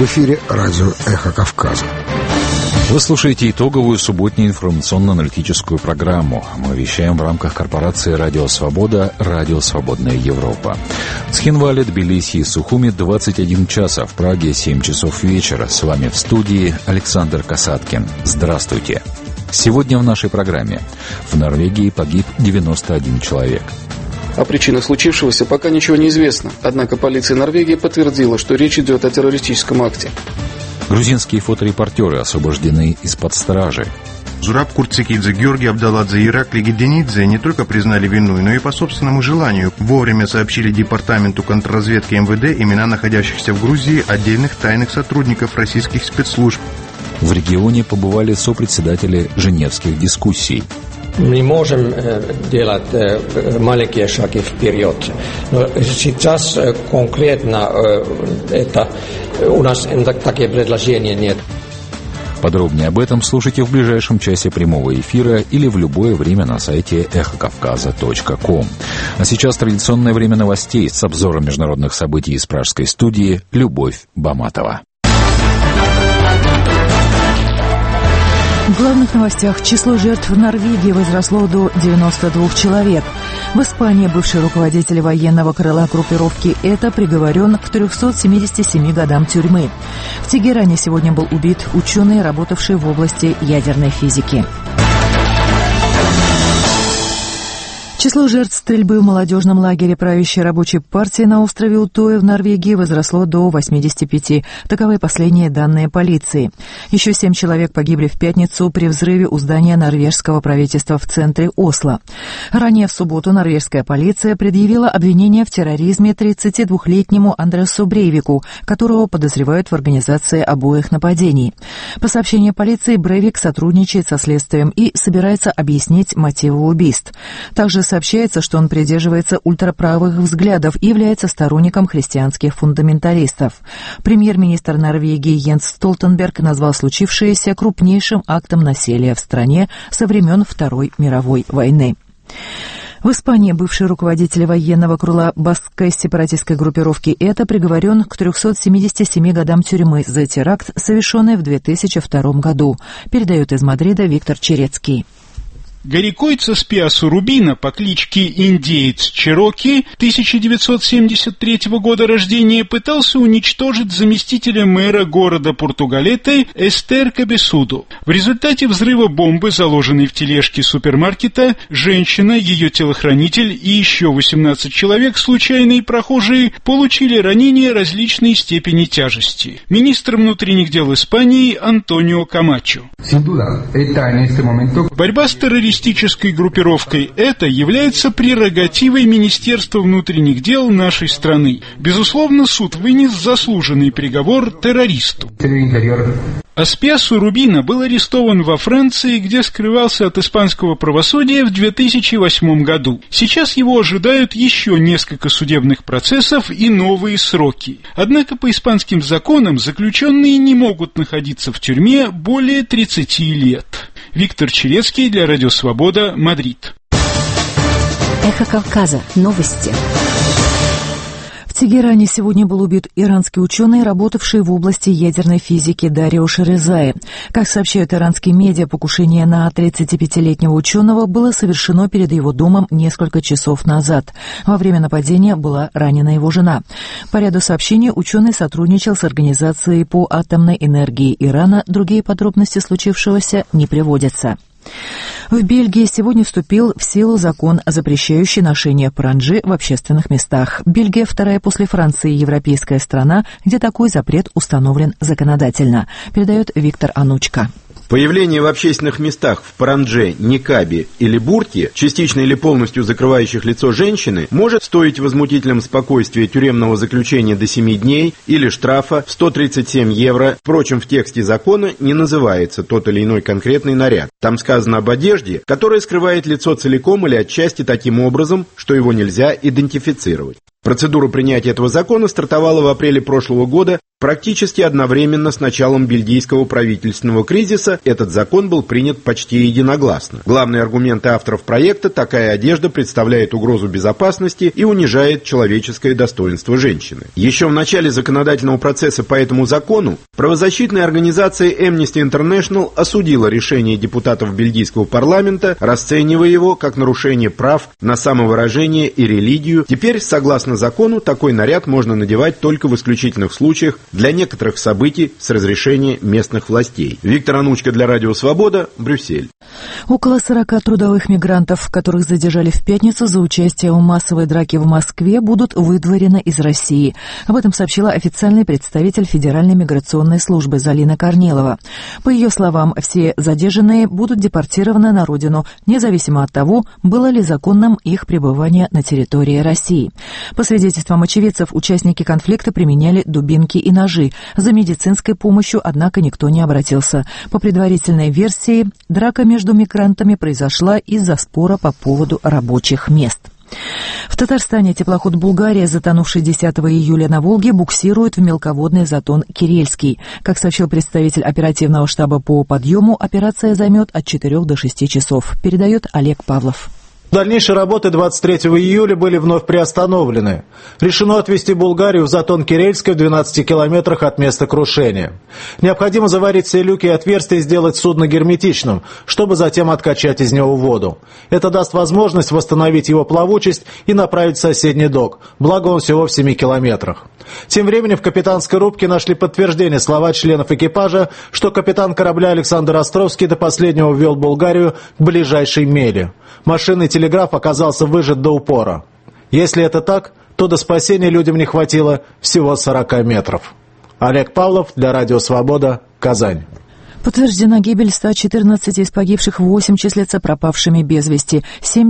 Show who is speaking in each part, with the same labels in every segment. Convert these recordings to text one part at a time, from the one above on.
Speaker 1: эфире радио «Эхо Кавказа».
Speaker 2: Вы слушаете итоговую субботнюю информационно-аналитическую программу. Мы вещаем в рамках корпорации «Радио Свобода», «Радио Свободная Европа». В Цхинвале, Тбилиси и Сухуми 21 час, а в Праге 7 часов вечера. С вами в студии Александр Касаткин. Здравствуйте. Сегодня в нашей программе. В Норвегии погиб 91 человек.
Speaker 3: О причинах случившегося пока ничего не известно. Однако полиция Норвегии подтвердила, что речь идет о террористическом акте.
Speaker 2: Грузинские фоторепортеры освобождены из-под стражи.
Speaker 4: Зураб Куртсикидзе, Георгий Абдаладзе и Иракли Геденидзе не только признали вину, но и по собственному желанию вовремя сообщили Департаменту контрразведки МВД имена находящихся в Грузии отдельных тайных сотрудников российских спецслужб.
Speaker 2: В регионе побывали сопредседатели Женевских дискуссий.
Speaker 5: Мы можем делать маленькие шаги вперед. Но сейчас конкретно это у нас такие предложения нет.
Speaker 2: Подробнее об этом слушайте в ближайшем часе прямого эфира или в любое время на сайте эхокавказа.ком. А сейчас традиционное время новостей с обзором международных событий из пражской студии Любовь Баматова.
Speaker 6: В главных новостях число жертв в Норвегии возросло до 92 человек. В Испании бывший руководитель военного крыла группировки «ЭТА» приговорен к 377 годам тюрьмы. В Тегеране сегодня был убит ученый, работавший в области ядерной физики. Число жертв стрельбы в молодежном лагере правящей рабочей партии на острове Утоя в Норвегии возросло до 85. Таковы последние данные полиции. Еще 7 человек погибли в пятницу при взрыве у здания норвежского правительства в центре Осло. Ранее в субботу норвежская полиция предъявила обвинение в терроризме 32-летнему Андреасу Брейвику, которого подозревают в организации обоих нападений. По сообщению полиции, Брейвик сотрудничает со следствием и собирается объяснить мотивы убийств. Также сообщается, что он придерживается ультраправых взглядов и является сторонником христианских фундаменталистов. Премьер-министр Норвегии Йенс Столтенберг назвал случившееся крупнейшим актом насилия в стране со времен Второй мировой войны. В Испании бывший руководитель военного крыла баскской сепаратистской группировки «ЭТА» приговорен к 377 годам тюрьмы за теракт, совершенный в 2002 году, передает из Мадрида Виктор Черецкий.
Speaker 7: Горикойца Спиасу Рубина по кличке Индеец Чероки 1973 года рождения пытался уничтожить заместителя мэра города Португалеты Эстер Кабесуду. В результате взрыва бомбы, заложенной в тележке супермаркета, женщина, ее телохранитель и еще 18 человек, случайные прохожие, получили ранения различной степени тяжести. Министр внутренних дел Испании Антонио Камачо. Борьба с террористической группировкой «ЭТА» является прерогативой Министерства внутренних дел нашей страны. Безусловно, суд вынес заслуженный приговор террористу. Спиасу Рубина был арестован во Франции, где скрывался от испанского правосудия в 2008 году. Сейчас его ожидают еще несколько судебных процессов и новые сроки. Однако по испанским законам заключенные не могут находиться в тюрьме более 30 лет. Виктор Черецкий для Радио Свобода, Мадрид.
Speaker 8: Эхо Кавказа. Новости.
Speaker 6: В Тегеране сегодня был убит иранский ученый, работавший в области ядерной физики Дарио Шерезаи. Как сообщают иранские медиа, покушение на 35-летнего ученого было совершено перед его домом несколько часов назад. Во время нападения была ранена его жена. По ряду сообщений ученый сотрудничал с Организацией по атомной энергии Ирана. Другие подробности случившегося не приводятся. В Бельгии сегодня вступил в силу закон, запрещающий ношение паранджи в общественных местах. Бельгия вторая после Франции европейская страна, где такой запрет установлен законодательно, передает Виктор Анучка.
Speaker 9: Появление в общественных местах в парандже, никабе или бурке, частично или полностью закрывающих лицо женщины, может стоить возмутителям спокойствия тюремного заключения до 7 дней или штрафа в 137 евро. Впрочем, в тексте закона не называется тот или иной конкретный наряд. Там сказано об одежде, которая скрывает лицо целиком или отчасти таким образом, что его нельзя идентифицировать. Процедура принятия этого закона стартовала в апреле прошлого года. Практически одновременно с началом бельгийского правительственного кризиса этот закон был принят почти единогласно. Главные аргументы авторов проекта: такая одежда представляет угрозу безопасности и унижает человеческое достоинство женщины. Еще в начале законодательного процесса по этому закону правозащитная организация Amnesty International осудила решение депутатов бельгийского парламента, расценивая его как нарушение прав на самовыражение и религию. Теперь, согласно закону, такой наряд можно надевать только в исключительных случаях для некоторых событий с разрешения местных властей. Виктор Анучко для Радио Свобода, Брюссель.
Speaker 6: Около 40 трудовых мигрантов, которых задержали в пятницу за участие в массовой драке в Москве, будут выдворены из России. Об этом сообщила официальный представитель Федеральной миграционной службы Залина Корнилова. По ее словам, все задержанные будут депортированы на родину, независимо от того, было ли законным их пребывание на территории России. По свидетельствам очевидцев, участники конфликта применяли дубинки и ножи. За медицинской помощью, однако, никто не обратился. По предварительной версии, драка между мигрантами произошла из-за спора по поводу рабочих мест. В Татарстане теплоход «Булгария», затонувший 10 июля на Волге, буксирует в мелководный затон Кирельский. Как сообщил представитель оперативного штаба по подъему, операция займет от 4 до 6 часов. Передает Олег Павлов.
Speaker 10: Дальнейшие работы 23 июля были вновь приостановлены. Решено отвезти Булгарию в затон Кирельский в 12 километрах от места крушения. Необходимо заварить все люки и отверстия и сделать судно герметичным, чтобы затем откачать из него воду. Это даст возможность восстановить его плавучесть и направить в соседний док, благо он всего в 7 километрах. Тем временем в капитанской рубке нашли подтверждение слова членов экипажа, что капитан корабля Александр Островский до последнего вел Булгарию к ближайшей мели. Машинный телеграф оказался выжат до упора. Если это так, то до спасения людям не хватило всего 40 метров. Олег Павлов для Радио Свобода, Казань.
Speaker 6: Подтверждена гибель 114 из погибших, 8 числятся пропавшими без вести.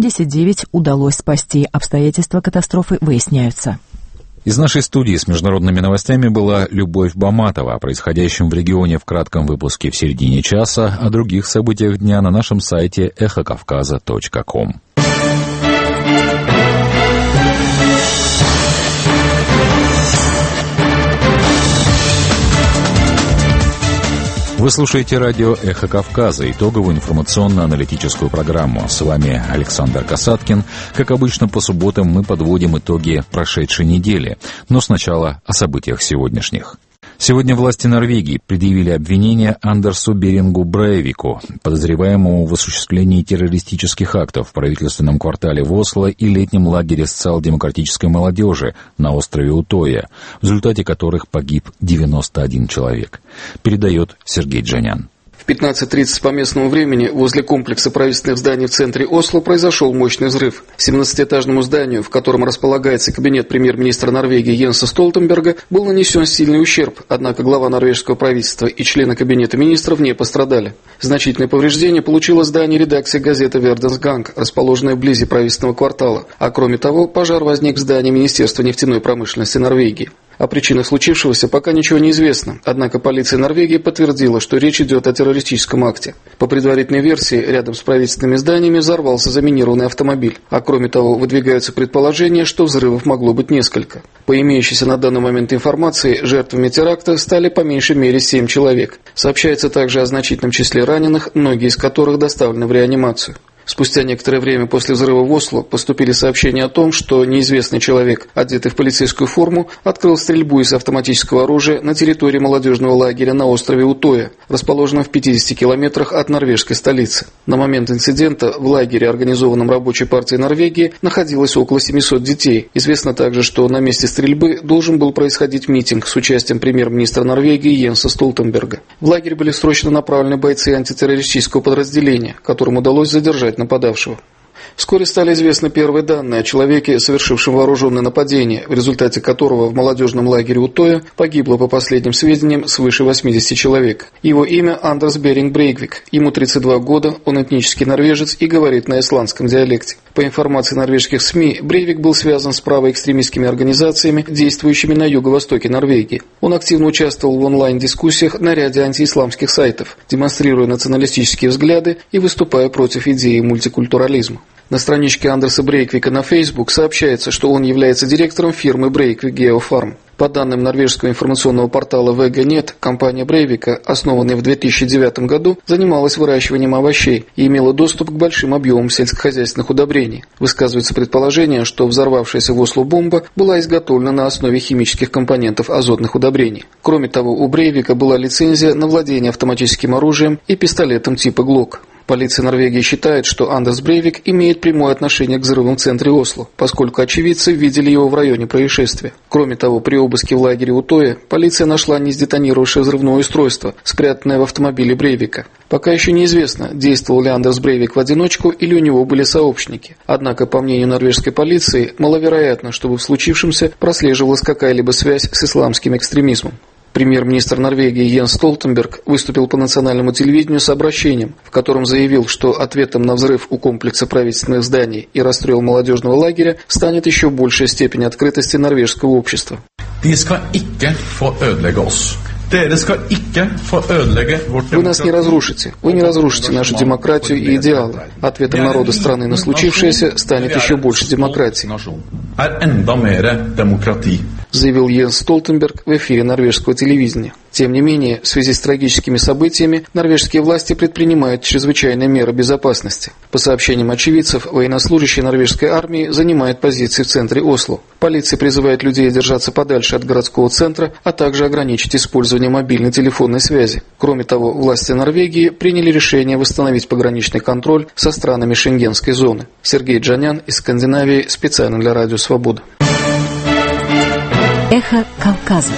Speaker 6: 79 удалось спасти. Обстоятельства катастрофы выясняются.
Speaker 2: Из нашей студии с международными новостями была Любовь Баматова. О происходящем в регионе в кратком выпуске в середине часа, о других событиях дня на нашем сайте эхокавказа.ком. Вы слушаете радио «Эхо Кавказа», итоговую информационно-аналитическую программу. С вами Александр Касаткин. Как обычно, по субботам мы подводим итоги прошедшей недели. Но сначала о событиях сегодняшних. Сегодня власти Норвегии предъявили обвинение Андерсу Берингу Брейвику, подозреваемому в осуществлении террористических актов в правительственном квартале в Осло и летнем лагере социал-демократической молодежи на острове Утоя, в результате которых погиб 91 человек. Передает Сергей Джанян.
Speaker 3: В 15:30 по местному времени возле комплекса правительственных зданий в центре Осло произошел мощный взрыв. 17-этажному зданию, в котором располагается кабинет премьер-министра Норвегии Йенса Столтенберга, был нанесен сильный ущерб, однако глава норвежского правительства и члены кабинета министров не пострадали. Значительное повреждение получило здание редакции газеты «Верденс Ганг», расположенное вблизи правительственного квартала, а кроме того, пожар возник в здании Министерства нефтяной промышленности Норвегии. О причинах случившегося пока ничего не известно, однако полиция Норвегии подтвердила, что речь идет о террористическом акте. По предварительной версии, рядом с правительственными зданиями взорвался заминированный автомобиль, а кроме того, выдвигаются предположения, что взрывов могло быть несколько. По имеющейся на данный момент информации, жертвами теракта стали по меньшей мере 7 человек. Сообщается также о значительном числе раненых, многие из которых доставлены в реанимацию. Спустя некоторое время после взрыва в Осло поступили сообщения о том, что неизвестный человек, одетый в полицейскую форму, открыл стрельбу из автоматического оружия на территории молодежного лагеря на острове Утоя, расположенном в 50 километрах от норвежской столицы. На момент инцидента в лагере, организованном Рабочей партией Норвегии, находилось около 700 детей. Известно также, что на месте стрельбы должен был происходить митинг с участием премьер-министра Норвегии Йенса Столтенберга. В лагерь были срочно направлены бойцы антитеррористического подразделения, которым удалось задержать нападавшего. Вскоре стали известны первые данные о человеке, совершившем вооруженное нападение, в результате которого в молодежном лагере Утоя погибло, по последним сведениям, свыше 80 человек. Его имя Андерс Беринг Брейвик. Ему 32 года, он этнический норвежец и говорит на исландском диалекте. По информации норвежских СМИ, Брейвик был связан с правоэкстремистскими организациями, действующими на юго-востоке Норвегии. Он активно участвовал в онлайн-дискуссиях на ряде антиисламских сайтов, демонстрируя националистические взгляды и выступая против идеи мультикультурализма. На страничке Андерса Брейквика на Facebook сообщается, что он является директором фирмы Breivik Geofarm. По данным норвежского информационного портала VG.net, компания Брейвика, основанная в 2009 году, занималась выращиванием овощей и имела доступ к большим объемам сельскохозяйственных удобрений. Высказывается предположение, что взорвавшаяся в Осло бомба была изготовлена на основе химических компонентов азотных удобрений. Кроме того, у Брейвика была лицензия на владение автоматическим оружием и пистолетом типа Glock. Полиция Норвегии считает, что Андерс Брейвик имеет прямое отношение к взрывам в центре Осло, поскольку очевидцы видели его в районе происшествия. Кроме того, при обыске в лагере Утоя полиция нашла несдетонировавшее взрывное устройство, спрятанное в автомобиле Брейвика. Пока еще неизвестно, действовал ли Андерс Брейвик в одиночку или у него были сообщники. Однако, по мнению норвежской полиции, маловероятно, чтобы в случившемся прослеживалась какая-либо связь с исламским экстремизмом. Премьер-министр Норвегии Йенс Столтенберг выступил по национальному телевидению с обращением, в котором заявил, что ответом на взрыв у комплекса правительственных зданий и расстрел молодежного лагеря станет еще большая степень открытости норвежского общества. Вы нас не разрушите. Вы не разрушите нашу демократию и идеалы. Ответом народа страны на случившееся станет еще больше демократии, заявил Йенс Столтенберг в эфире норвежского телевидения. Тем не менее, в связи с трагическими событиями, норвежские власти предпринимают чрезвычайные меры безопасности. По сообщениям очевидцев, военнослужащие норвежской армии занимают позиции в центре Осло. Полиция призывает людей держаться подальше от городского центра, а также ограничить использование мобильной телефонной связи. Кроме того, власти Норвегии приняли решение восстановить пограничный контроль со странами Шенгенской зоны. Сергей Джанян из Скандинавии специально для Радио Свобода.
Speaker 8: Эхо Кавказа.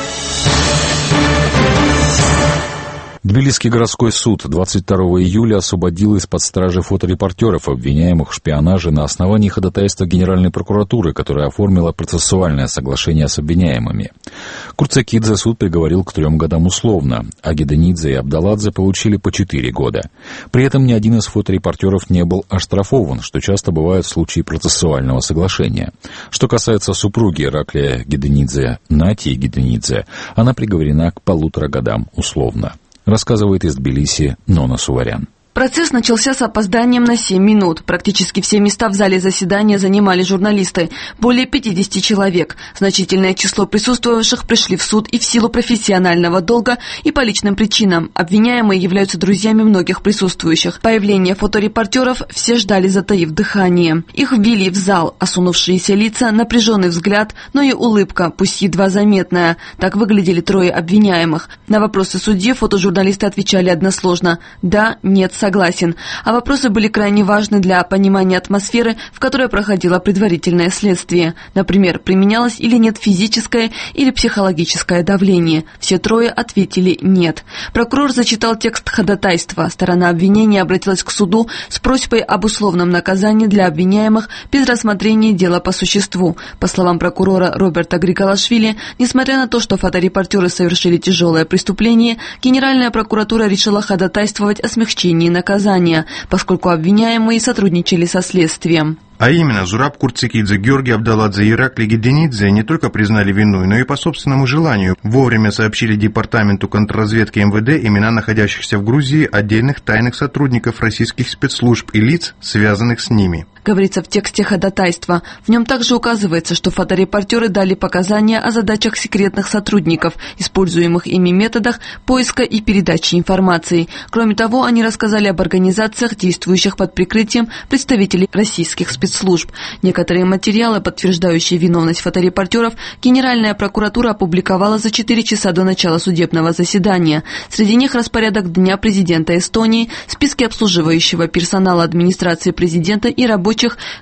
Speaker 2: Тбилисский городской суд 22 июля освободил из-под стражи фоторепортеров, обвиняемых в шпионаже на основании ходатайства Генеральной прокуратуры, которая оформила процессуальное соглашение с обвиняемыми. Курцакидзе суд приговорил к 3 годам условно, а Гиденидзе и Абдаладзе получили по 4 года. При этом ни один из фоторепортеров не был оштрафован, что часто бывает в случае процессуального соглашения. Что касается супруги Ираклия Гиденидзе, Натии Гиденидзе, она приговорена к 1,5 годам условно. Рассказывает из Тбилиси Нона Суварян.
Speaker 11: Процесс начался с опозданием на 7 минут. Практически все места в зале заседания занимали журналисты. Более 50 человек. Значительное число присутствовавших пришли в суд и в силу профессионального долга, и по личным причинам. Обвиняемые являются друзьями многих присутствующих. Появление фоторепортеров все ждали, затаив дыхание. Их ввели в зал. Осунувшиеся лица, напряженный взгляд, но и улыбка, пусть едва заметная. Так выглядели 3 обвиняемых. На вопросы судьи фотожурналисты отвечали односложно «да», «нет», «согласен». А вопросы были крайне важны для понимания атмосферы, в которой проходило предварительное следствие. Например, применялось или нет физическое или психологическое давление. Все 3 ответили «нет». Прокурор зачитал текст ходатайства. Сторона обвинения обратилась к суду с просьбой об условном наказании для обвиняемых без рассмотрения дела по существу. По словам прокурора Роберта Григорашвили, несмотря на то, что фоторепортеры совершили тяжелое преступление, Генеральная прокуратура решила ходатайствовать о смягчении наказания, поскольку обвиняемые сотрудничали со следствием.
Speaker 4: А именно, Зураб Курцакидзе, Георгий Абдаладзе и Ираклий Гиденидзе не только признали вину, но и по собственному желанию вовремя сообщили Департаменту контрразведки МВД имена находящихся в Грузии отдельных тайных сотрудников российских спецслужб и лиц, связанных с ними.
Speaker 11: Говорится в тексте ходатайства. В нем также указывается, что фоторепортеры дали показания о задачах секретных сотрудников, используемых ими методах поиска и передачи информации. Кроме того, они рассказали об организациях, действующих под прикрытием представителей российских спецслужб. Некоторые материалы, подтверждающие виновность фоторепортеров, Генеральная прокуратура опубликовала за 4 часа до начала судебного заседания. Среди них распорядок дня президента Эстонии, списки обслуживающего персонала администрации президента и рабочих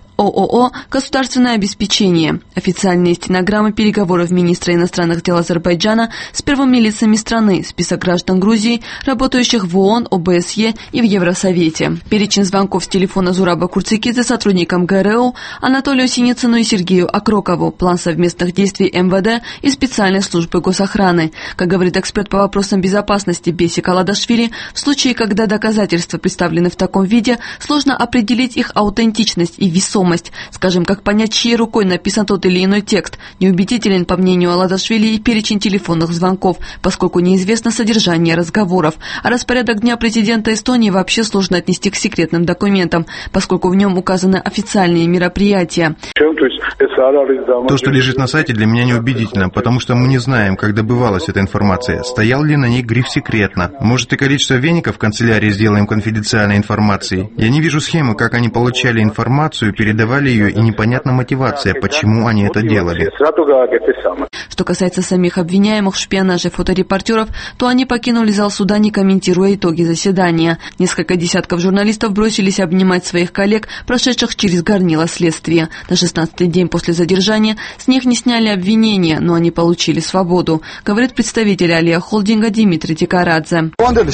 Speaker 11: ООО «Государственное обеспечение», официальные стенограммы переговоров министра иностранных дел Азербайджана с первыми лицами страны, список граждан Грузии, работающих в ООН, ОБСЕ и в Евросовете. Перечень звонков с телефона Зураба Курцакидзе сотрудникам ГРУ Анатолию Синицыну и Сергею Окрокову, план совместных действий МВД и специальной службы госохраны. Как говорит эксперт по вопросам безопасности Беси Каладашвили, в случае, когда доказательства представлены в таком виде, сложно определить их аутентичность и весомость. незнакомость. Скажем, как понять, чьей рукой написан тот или иной текст. Неубедителен, по мнению Аладашвили, и перечень телефонных звонков, поскольку неизвестно содержание разговоров. А распорядок дня президента Эстонии вообще сложно отнести к секретным документам, поскольку в нем указаны официальные мероприятия.
Speaker 4: То, что лежит на сайте, для меня неубедительно, потому что мы не знаем, как добывалась эта информация. Стоял ли на ней гриф «секретно». Может, и количество веников в канцелярии сделаем конфиденциальной информацией. Я не вижу схемы, как они получали информацию, передавали ее, и непонятна мотивация, почему они это делали.
Speaker 11: Что касается самих обвиняемых в шпионаже фоторепортеров, то они покинули зал суда, не комментируя итоги заседания. Несколько десятков журналистов бросились обнимать своих коллег, прошедших через горнило следствия. На 16-й день после задержания с них не сняли обвинения, но они получили свободу, говорит представитель Алия Холдинга Дмитрий Тикарадзе.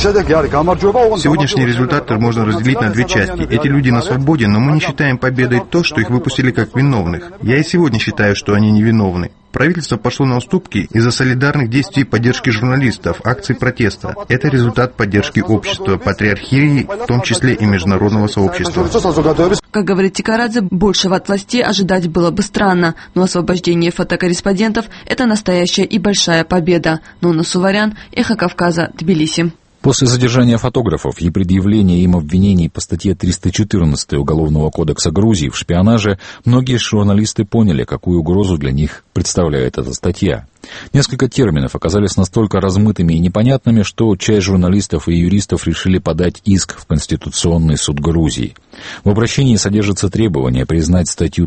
Speaker 4: Сегодняшний результат можно разделить на две части. Эти люди на свободе, но мы не считаем победой то, что их выпустили как виновных. Я и сегодня считаю, что они невиновны. Правительство пошло на уступки из-за солидарных действий поддержки журналистов, акций протеста. Это результат поддержки общества, патриархии, в том числе и международного сообщества.
Speaker 11: Как говорит Тикарадзе, большего от властей ожидать было бы странно, но освобождение фотокорреспондентов – это настоящая и большая победа. Нонна Суварян, Эхо Кавказа, Тбилиси.
Speaker 2: После задержания фотографов и предъявления им обвинений по статье 314 Уголовного кодекса Грузии в шпионаже, многие журналисты поняли, какую угрозу для них представляет эта статья. Несколько терминов оказались настолько размытыми и непонятными, что часть журналистов и юристов решили подать иск в Конституционный суд Грузии. В обращении содержится требование признать статью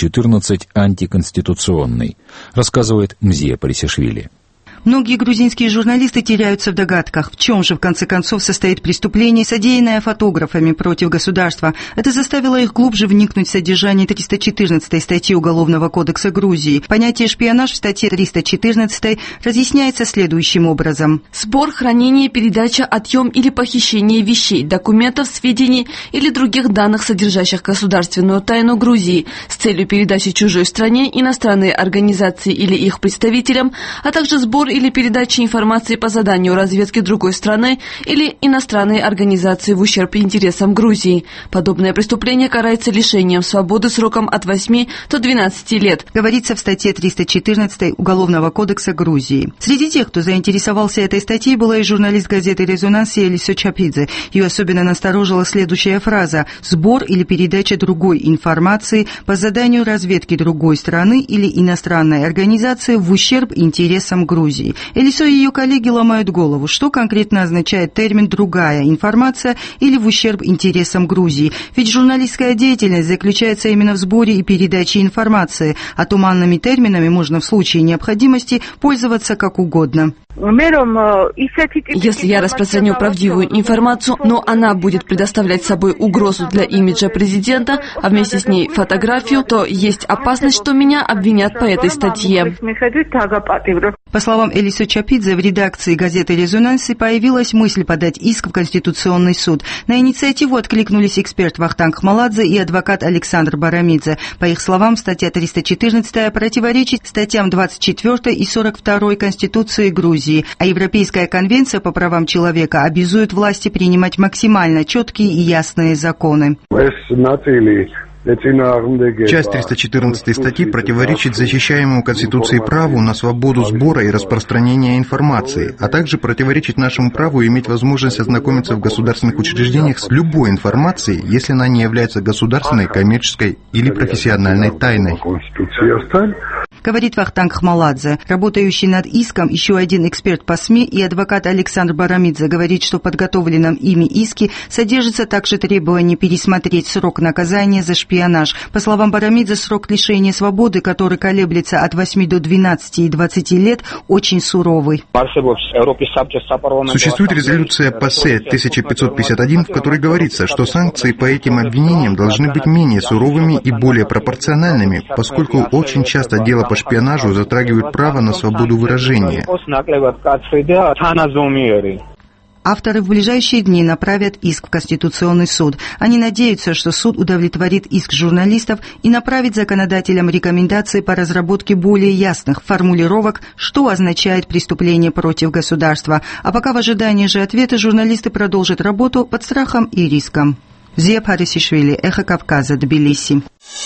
Speaker 2: 314 антиконституционной, рассказывает Мзия Парисишвили.
Speaker 12: Многие грузинские журналисты теряются в догадках, в чем же в конце концов состоит преступление, содеянное фотографами против государства. Это заставило их глубже вникнуть в содержание 314 статьи Уголовного кодекса Грузии. Понятие «шпионаж» в статье 314 разъясняется следующим образом.
Speaker 11: Сбор, хранение, передача, отъем или похищение вещей, документов, сведений или других данных, содержащих государственную тайну Грузии, с целью передачи чужой стране, иностранной организации или их представителям, а также сбор или передача информации по заданию разведки другой страны или иностранной организации в ущерб интересам Грузии. Подобное преступление карается лишением свободы сроком от 8 до 12 лет.
Speaker 12: Говорится в статье 314 Уголовного кодекса Грузии. Среди тех, кто заинтересовался этой статьей, была и журналист газеты «Резонанс» Элисо Чапидзе. Ее особенно насторожила следующая фраза: «Сбор или передача другой информации по заданию разведки другой страны или иностранной организации в ущерб интересам Грузии». Элисо и ее коллеги ломают голову, что конкретно означает термин «другая информация» или «в ущерб интересам Грузии». Ведь журналистская деятельность заключается именно в сборе и передаче информации, а туманными терминами можно в случае необходимости пользоваться как угодно.
Speaker 11: Если я распространю правдивую информацию, но она будет представлять собой угрозу для имиджа президента, а вместе с ней фотографию, то есть опасность, что меня обвинят по этой статье.
Speaker 12: По словам Элисо Чапидзе, в редакции газеты «Резонанс» появилась мысль подать иск в Конституционный суд. На инициативу откликнулись эксперт Вахтанг Хмаладзе и адвокат Александр Барамидзе. По их словам, статья 314 противоречит статьям 24 и 42 Конституции Грузии, а Европейская конвенция по правам человека обязует власти принимать максимально четкие и ясные законы.
Speaker 4: Часть 314 статьи противоречит защищаемому Конституцией праву на свободу сбора и распространения информации, а также противоречит нашему праву иметь возможность ознакомиться в государственных учреждениях с любой информацией, если она не является государственной, коммерческой или профессиональной тайной.
Speaker 12: Говорит Вахтанг Хмаладзе. Работающий над иском еще один эксперт по СМИ и адвокат Александр Барамидзе говорит, что в подготовленном ими иске содержится также требование пересмотреть срок наказания за шпионаж. По словам Барамидзе, срок лишения свободы, который колеблется от 8 до 12 и 20 лет, очень суровый.
Speaker 4: Существует резолюция ПАСЕ 1551, в которой говорится, что санкции по этим обвинениям должны быть менее суровыми и более пропорциональными, поскольку очень часто дело по шпионажу затрагивают право на свободу выражения.
Speaker 12: Авторы в ближайшие дни направят иск в Конституционный суд. Они надеются, что суд удовлетворит иск журналистов и направит законодателям рекомендации по разработке более ясных формулировок, что означает преступление против государства. А пока в ожидании же ответа журналисты продолжат работу под страхом и риском. Зия Парисишвили, Эхо Кавказа, Тбилиси.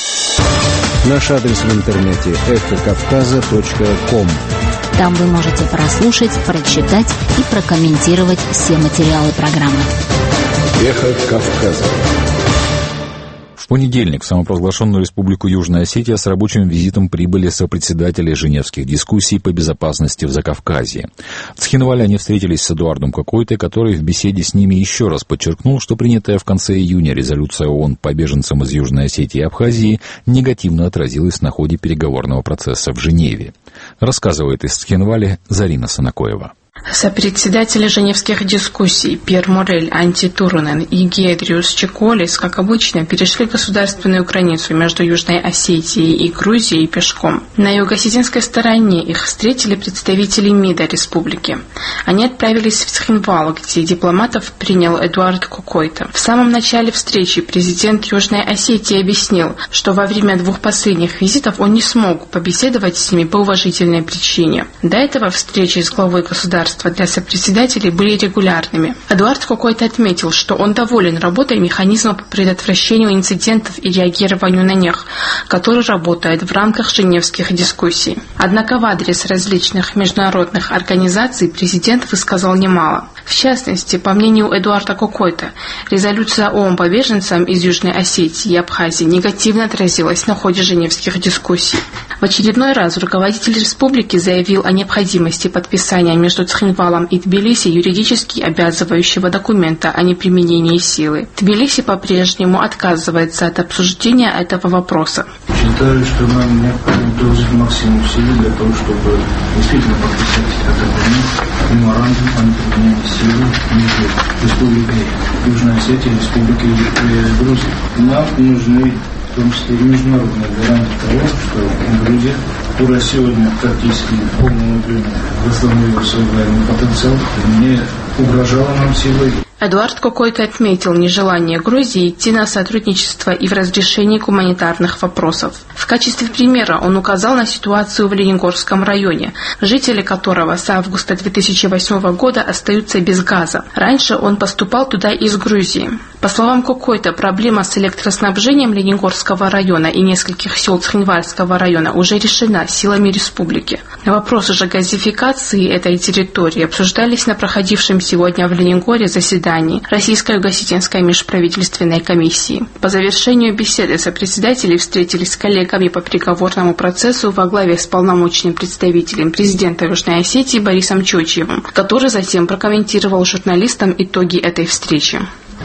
Speaker 13: Наш адрес в интернете эхокавказа.ком.
Speaker 8: Там вы можете прослушать, прочитать и прокомментировать все материалы программы.
Speaker 13: Эхо Кавказа.
Speaker 2: В понедельник в самопровозглашенную Республику Южная Осетия с рабочим визитом прибыли сопредседатели женевских дискуссий по безопасности в Закавказье. В Цхинвале они встретились с Эдуардом Кокойтой, который в беседе с ними еще раз подчеркнул, что принятая в конце июня резолюция ООН по беженцам из Южной Осетии и Абхазии негативно отразилась на ходе переговорного процесса в Женеве. Рассказывает из Цхинвали Зарина Санакоева.
Speaker 14: Сопредседатели женевских дискуссий Пьер Морель, Анти Турунен и Гедриус Чеколис, как обычно, перешли государственную границу между Южной Осетией и Грузией пешком. На юго-осетинской стороне их встретили представители МИДа республики. Они отправились в Цхинвал, где дипломатов принял Эдуард Кокойта. В самом начале встречи президент Южной Осетии объяснил, что во время 2 последних визитов он не смог побеседовать с ними по уважительной причине. До этого встречи с главой государства для сопредседателей были регулярными. Эдуард Кокойта отметил, что он доволен работой механизма по предотвращению инцидентов и реагированию на них, который работает в рамках женевских дискуссий. Однако в адрес различных международных организаций президент высказал немало. В частности, по мнению Эдуарда Кокойта, резолюция ООН по беженцам из Южной Осетии и Абхазии негативно отразилась на ходе женевских дискуссий. В очередной раз руководитель республики заявил о необходимости подписания между Цхинвалом и Тбилиси юридически обязывающего документа о неприменении силы. Тбилиси по-прежнему отказывается от обсуждения этого вопроса.
Speaker 15: Считаю, что нам необходимо приложить максимум усилий для того, чтобы действительно подписать этот меморандум о неприменении силы между Республикой Южная Осетия и Республикой Грузия. Нам нужны в том числе и международные гарантии того, что Грузия, которая сегодня практически в полном объеме восстановила свой военный потенциал, не угрожала нам силой.
Speaker 14: Эдуард Кокойта отметил нежелание Грузии идти на сотрудничество и в разрешении гуманитарных вопросов. В качестве примера он указал на ситуацию в Ленигорском районе, жители которого с августа 2008 года остаются без газа. Раньше он поступал туда из Грузии. По словам Кокойта, проблема с электроснабжением Ленигорского района и нескольких сел Цхинвальского района уже решена силами республики. Вопросы же газификации этой территории обсуждались на проходившем сегодня в Ленигоре заседании Российской юго-осетинской межправительственной комиссии. По завершению беседы сопредседатели встретились с коллегами по переговорному процессу во главе с полномочным представителем президента Южной Осетии Борисом Чочьевым, который затем прокомментировал журналистам итоги этой встречи.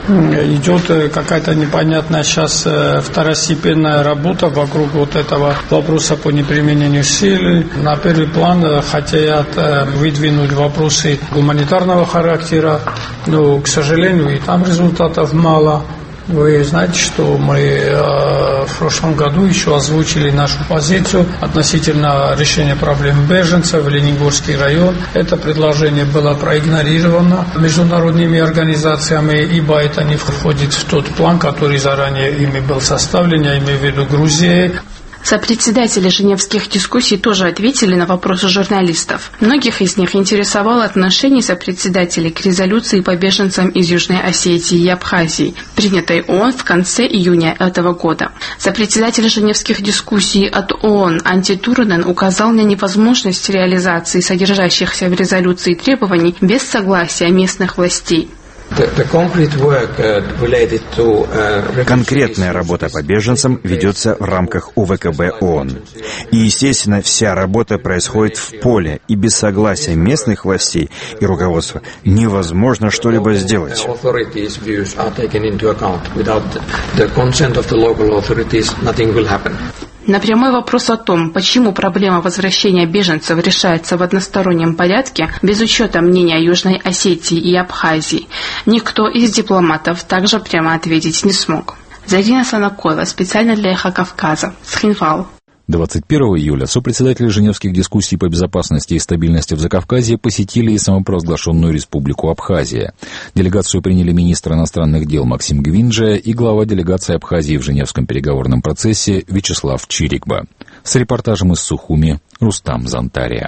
Speaker 16: Идет какая-то непонятная сейчас второстепенная работа вокруг вот этого вопроса по неприменению силы. На первый план хотят выдвинуть вопросы гуманитарного характера, но, к сожалению, и там результатов мало. Вы знаете, что мы в прошлом году еще озвучили нашу позицию относительно решения проблем беженцев в Ленигорский район. Это предложение было проигнорировано международными организациями, ибо это не входит в тот план, который заранее ими был составлен, я имею в виду Грузией.
Speaker 14: Сопредседатели женевских дискуссий тоже ответили на вопросы журналистов. Многих из них интересовало отношение сопредседателей к резолюции по беженцам из Южной Осетии и Абхазии, принятой ООН в конце июня этого года. Сопредседатель женевских дискуссий от ООН Анти Турунен указал на невозможность реализации содержащихся в резолюции требований без согласия местных властей.
Speaker 17: Конкретная работа по беженцам ведется в рамках УВКБ ООН. И, естественно, вся работа происходит в поле, и без согласия местных властей и руководства невозможно что-либо сделать.
Speaker 14: На прямой вопрос о том, почему проблема возвращения беженцев решается в одностороннем порядке, без учета мнения Южной Осетии и Абхазии, никто из дипломатов также прямо ответить не смог. Зарина Санакоева, специально для Эхо Кавказа, Цхинвал.
Speaker 2: 21 июля сопредседатели женевских дискуссий по безопасности и стабильности в Закавказье посетили и самопровозглашенную Республику Абхазия. Делегацию приняли министр иностранных дел Максим Гвинджия и глава делегации Абхазии в женевском переговорном процессе Вячеслав Чирикба. С репортажем из Сухуми Рустам Зантария.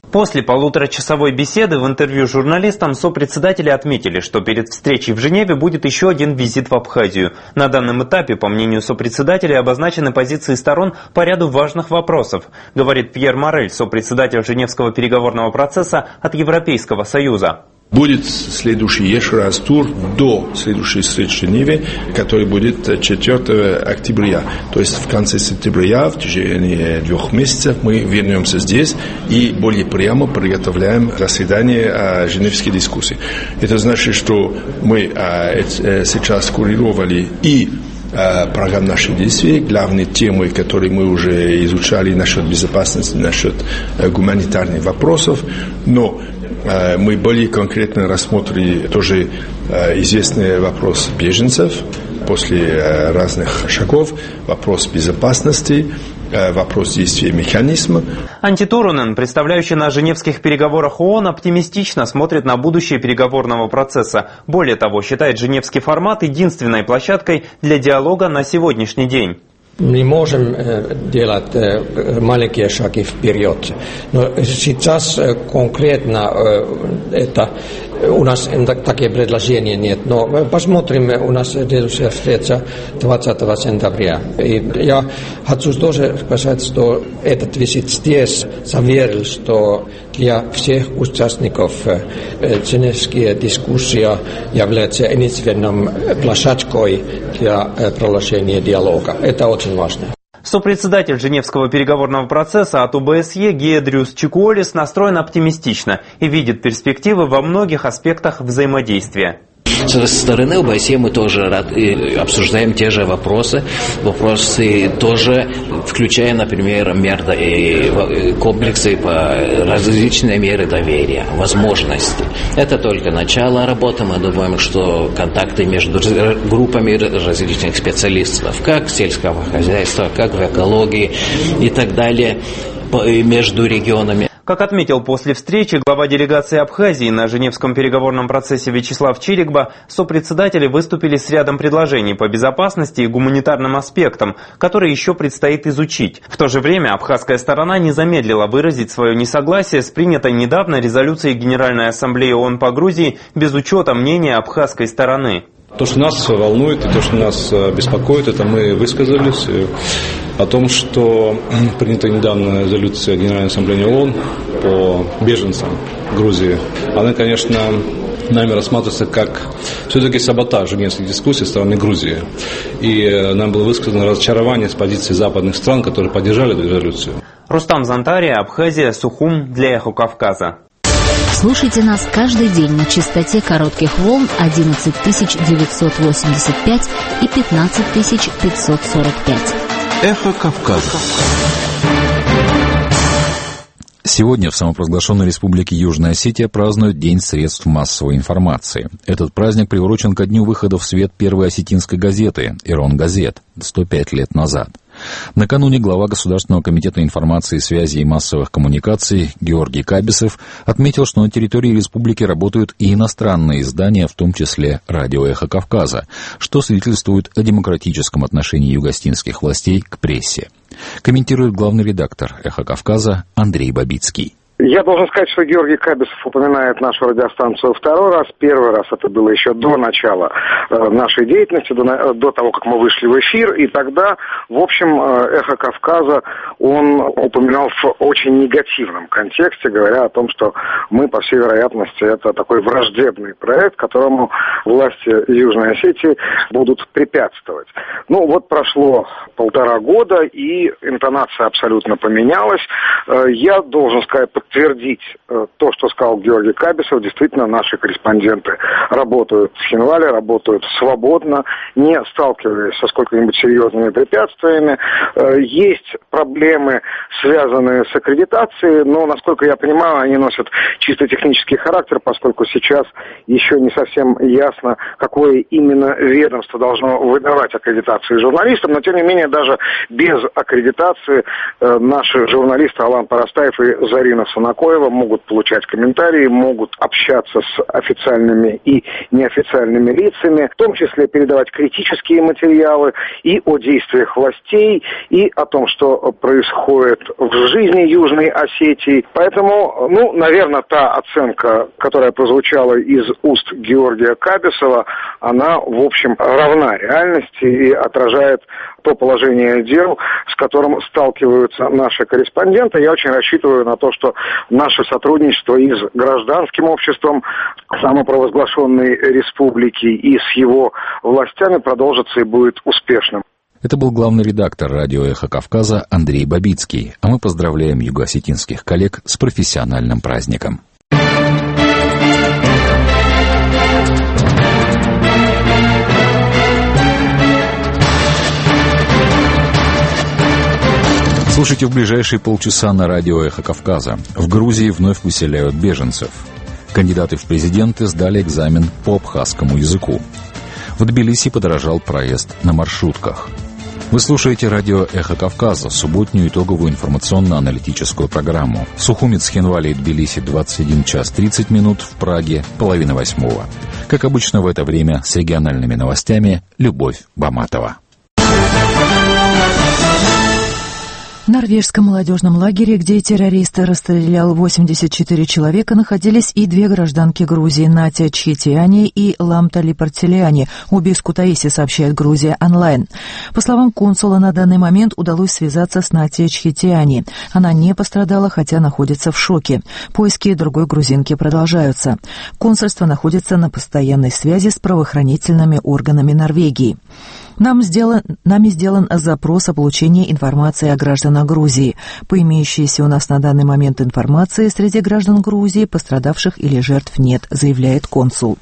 Speaker 18: После полуторачасовой беседы в интервью журналистам сопредседатели отметили, что перед встречей в Женеве будет еще один визит в Абхазию. На данном этапе, по мнению сопредседателей, обозначены позиции сторон по ряду важных вопросов, говорит Пьер Морель, сопредседатель Женевского переговорного процесса от Европейского Союза.
Speaker 19: Будет следующий еще раз тур до следующей встречи в Женеве, который будет 4 октября. То есть в конце сентября, в течение 2 месяцев, мы вернемся здесь и более прямо приготовляем заседание женевской дискуссии. Это значит, что мы сейчас курировали и программ наших действий, главные темы, которые мы уже изучали насчет безопасности, насчет гуманитарных вопросов, но мы более конкретно рассмотрели тоже известный вопрос беженцев после разных шагов, вопрос безопасности, вопрос действия механизма.
Speaker 18: Анtti Turunen, представляющий на женевских переговорах ООН, оптимистично смотрит на будущее переговорного процесса. Более того, считает женевский формат единственной площадкой для диалога на сегодняшний день.
Speaker 5: Мы можем делать маленькие шаги вперед, но сейчас конкретно это у нас такие предложения нет, но посмотрим, у нас следующая встреча 20 сентября. И я хочу тоже сказать, что этот визит здесь заверил, что для всех участников женевские дискуссии являются единственной площадкой для продолжения диалога. Это очень важно.
Speaker 18: Сопредседатель Женевского переговорного процесса от ОБСЕ Гиедриус Чикуолис настроен оптимистично и видит перспективы во многих аспектах взаимодействия.
Speaker 20: Со стороны ОБСЕ мы тоже обсуждаем те же вопросы тоже, включая, например, комплексы по различные меры доверия, возможности. Это только начало работы. Мы думаем, что контакты между группами различных специалистов, как сельского хозяйства, как в экологии и так далее, между регионами.
Speaker 18: Как отметил после встречи глава делегации Абхазии на Женевском переговорном процессе Вячеслав Чирикба, сопредседатели выступили с рядом предложений по безопасности и гуманитарным аспектам, которые еще предстоит изучить. В то же время абхазская сторона не замедлила выразить свое несогласие с принятой недавно резолюцией Генеральной Ассамблеи ООН по Грузии без учета мнения абхазской стороны.
Speaker 21: То, что нас волнует и то, что нас беспокоит, это мы высказались о том, что принята недавно резолюция Генеральной Ассамблеи ООН по беженцам Грузии. Она, конечно, нами рассматривается как все-таки саботаж женевских дискуссий со стороны Грузии. И нам было высказано разочарование с позиции западных стран, которые поддержали эту резолюцию.
Speaker 18: Рустам Зантария, Абхазия, Сухум для Эхо Кавказа.
Speaker 8: Слушайте нас каждый день на частоте коротких волн 11985 и 15545.
Speaker 2: Эхо Кавказа. Сегодня в самопровозглашенной республике Южная Осетия празднуют День средств массовой информации. Этот праздник приурочен ко дню выхода в свет первой осетинской газеты «Ирон Газет» 105 лет назад. Накануне глава Государственного комитета информации, связи и массовых коммуникаций Георгий Кабисов отметил, что на территории республики работают и иностранные издания, в том числе радио «Эхо Кавказа», что свидетельствует о демократическом отношении югостинских властей к прессе. Комментирует главный редактор «Эхо Кавказа» Андрей Бабицкий.
Speaker 22: Я должен сказать, что Георгий Кабисов упоминает нашу радиостанцию второй раз. Первый раз это было еще до начала нашей деятельности, до того, как мы вышли в эфир. И тогда, в общем, «Эхо Кавказа» он упоминал в очень негативном контексте, говоря о том, что мы, по всей вероятности, это такой враждебный проект, которому власти Южной Осетии будут препятствовать. Ну, вот прошло 1,5 года, и интонация абсолютно поменялась. Я должен сказать, подтвердить то, что сказал Георгий Кабисов. Действительно, наши корреспонденты работают в Хинвале, работают свободно, не сталкиваясь со сколько-нибудь серьезными препятствиями. Есть проблемы, связанные с аккредитацией, но, насколько я понимаю, они носят чисто технический характер, поскольку сейчас еще не совсем ясно, какое именно ведомство должно выдавать аккредитации журналистам, но, тем не менее, даже без аккредитации наши журналисты Алан Парастаев и Зарина Сунакоева, могут получать комментарии, могут общаться с официальными и неофициальными лицами, в том числе передавать критические материалы и о действиях властей, и о том, что происходит в жизни Южной Осетии. Поэтому, наверное, та оценка, которая прозвучала из уст Георгия Кабисова, она, в общем, равна реальности и отражает то положение дел, с которым сталкиваются наши корреспонденты. Я очень рассчитываю на то, что наше сотрудничество и с гражданским обществом самопровозглашенной республики, и с его властями продолжится и будет успешным.
Speaker 2: Это был главный редактор радио «Эхо Кавказа» Андрей Бабицкий, а мы поздравляем юго-осетинских коллег с профессиональным праздником. Слушайте в ближайшие полчаса на радио «Эхо Кавказа». В Грузии вновь выселяют беженцев. Кандидаты в президенты сдали экзамен по абхазскому языку. В Тбилиси подорожал проезд на маршрутках. Вы слушаете радио «Эхо Кавказа», субботнюю итоговую информационно-аналитическую программу. Сухуми, Цхинвали и Тбилиси 21 час 30 минут, в Праге 7:30. Как обычно в это время с региональными новостями Любовь Баматова.
Speaker 6: В норвежском молодежном лагере, где террорист расстрелял 84 человека, находились и две гражданки Грузии, Натя Чхетиани и Ламта Липартеляни, обе из Кутаиси, сообщает Грузия онлайн. По словам консула, на данный момент удалось связаться с Натей Чхетиани. Она не пострадала, хотя находится в шоке. Поиски другой грузинки продолжаются. Консульство находится на постоянной связи с правоохранительными органами Норвегии. Нами сделан запрос о получении информации о гражданах Грузии. По имеющейся у нас на данный момент информации, среди граждан Грузии пострадавших или жертв нет, заявляет консул.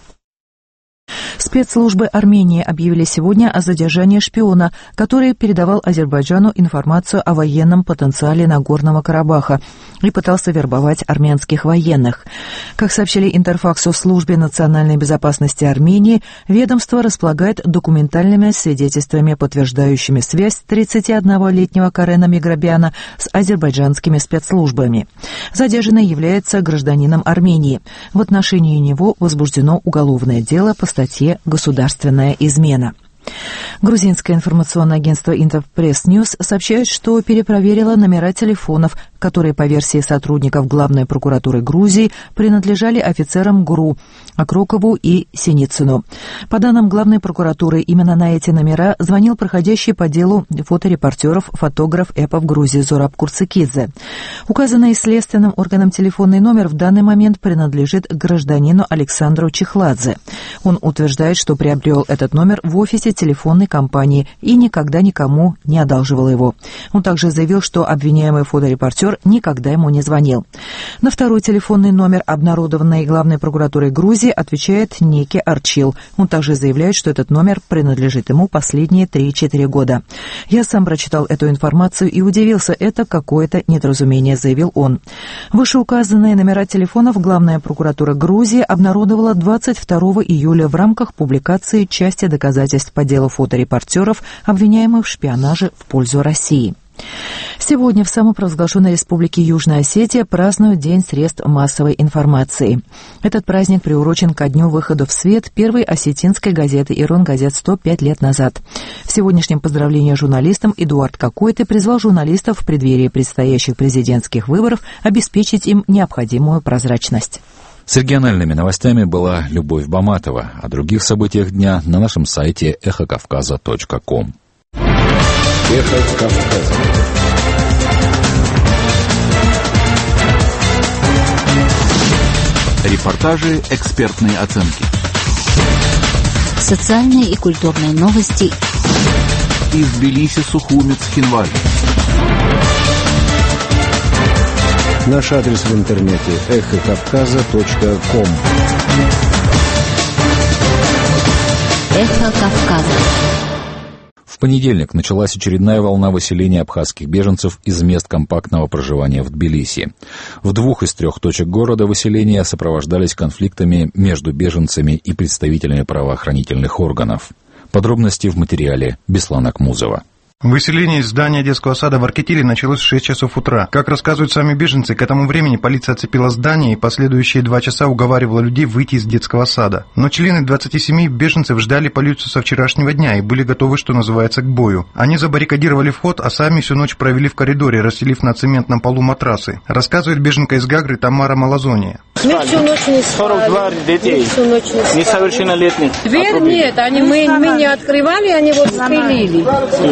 Speaker 6: Спецслужбы Армении объявили сегодня о задержании шпиона, который передавал Азербайджану информацию о военном потенциале Нагорного Карабаха и пытался вербовать армянских военных. Как сообщили Интерфаксу в службе национальной безопасности Армении, ведомство располагает документальными свидетельствами, подтверждающими связь 31-летнего Карена Миграбяна с азербайджанскими спецслужбами. Задержанный является гражданином Армении. В отношении него возбуждено уголовное дело по статье «Государственная измена». Грузинское информационное агентство Интерпресс Ньюс сообщает, что перепроверило номера телефонов, которые, по версии сотрудников Главной прокуратуры Грузии, принадлежали офицерам ГРУ Акрокову и Синицыну. По данным Главной прокуратуры, именно на эти номера звонил проходящий по делу фоторепортеров фотограф ЭПО в Грузии Зораб Курцикидзе. Указанный следственным органом телефонный номер в данный момент принадлежит гражданину Александру Чехладзе. Он утверждает, что приобрел этот номер в офисе телефонной компании и никогда никому не одалживал его. Он также заявил, что обвиняемый фоторепортер никогда ему не звонил. На второй телефонный номер, обнародованный Главной прокуратурой Грузии, отвечает некий Арчил. Он также заявляет, что этот номер принадлежит ему последние 3-4 года. «Я сам прочитал эту информацию и удивился. Это какое-то недоразумение», — заявил он. Вышеуказанные номера телефонов Главная прокуратура Грузии обнародовала 22 июля в рамках публикации части доказательств по делу фоторепортеров, обвиняемых в шпионаже в пользу России. Сегодня в самопровозглашенной республике Южная Осетия празднуют День средств массовой информации. Этот праздник приурочен ко дню выхода в свет первой осетинской газеты «Ирон-газет» 105 лет назад. В сегодняшнем поздравлении журналистам Эдуард Кокойты призвал журналистов в преддверии предстоящих президентских выборов обеспечить им необходимую прозрачность.
Speaker 2: С региональными новостями была Любовь Баматова. О других событиях дня на нашем сайте эхокавказа.ком.
Speaker 13: Эхо Кавказа.
Speaker 1: Репортажи, экспертные оценки.
Speaker 8: Социальные и культурные новости.
Speaker 1: Из Тбилиси, Сухуми, Цхинвали.
Speaker 13: Наш адрес в интернете эхокавказа.ком.
Speaker 8: Эхо Кавказа.
Speaker 2: В понедельник началась очередная волна выселения абхазских беженцев из мест компактного проживания в Тбилиси. В 2 из 3 точек города выселения сопровождались конфликтами между беженцами и представителями правоохранительных органов. Подробности в материале Беслана Кмузова.
Speaker 4: Выселение из здания детского сада в Аркетиле началось в 6 часов утра. Как рассказывают сами беженцы, к этому времени полиция оцепила здание и последующие 2 часа уговаривала людей выйти из детского сада. Но члены 27 беженцев ждали полицию со вчерашнего дня и были готовы, что называется, к бою. Они забаррикадировали вход, а сами всю ночь провели в коридоре, расстелив на цементном полу матрасы. Рассказывает беженка из Гагры Тамара Малазония.
Speaker 7: Мы всю ночь не спали.
Speaker 9: 42 детей, несовершеннолетних.
Speaker 7: Дверь нет, мы не открывали, они вот спилили.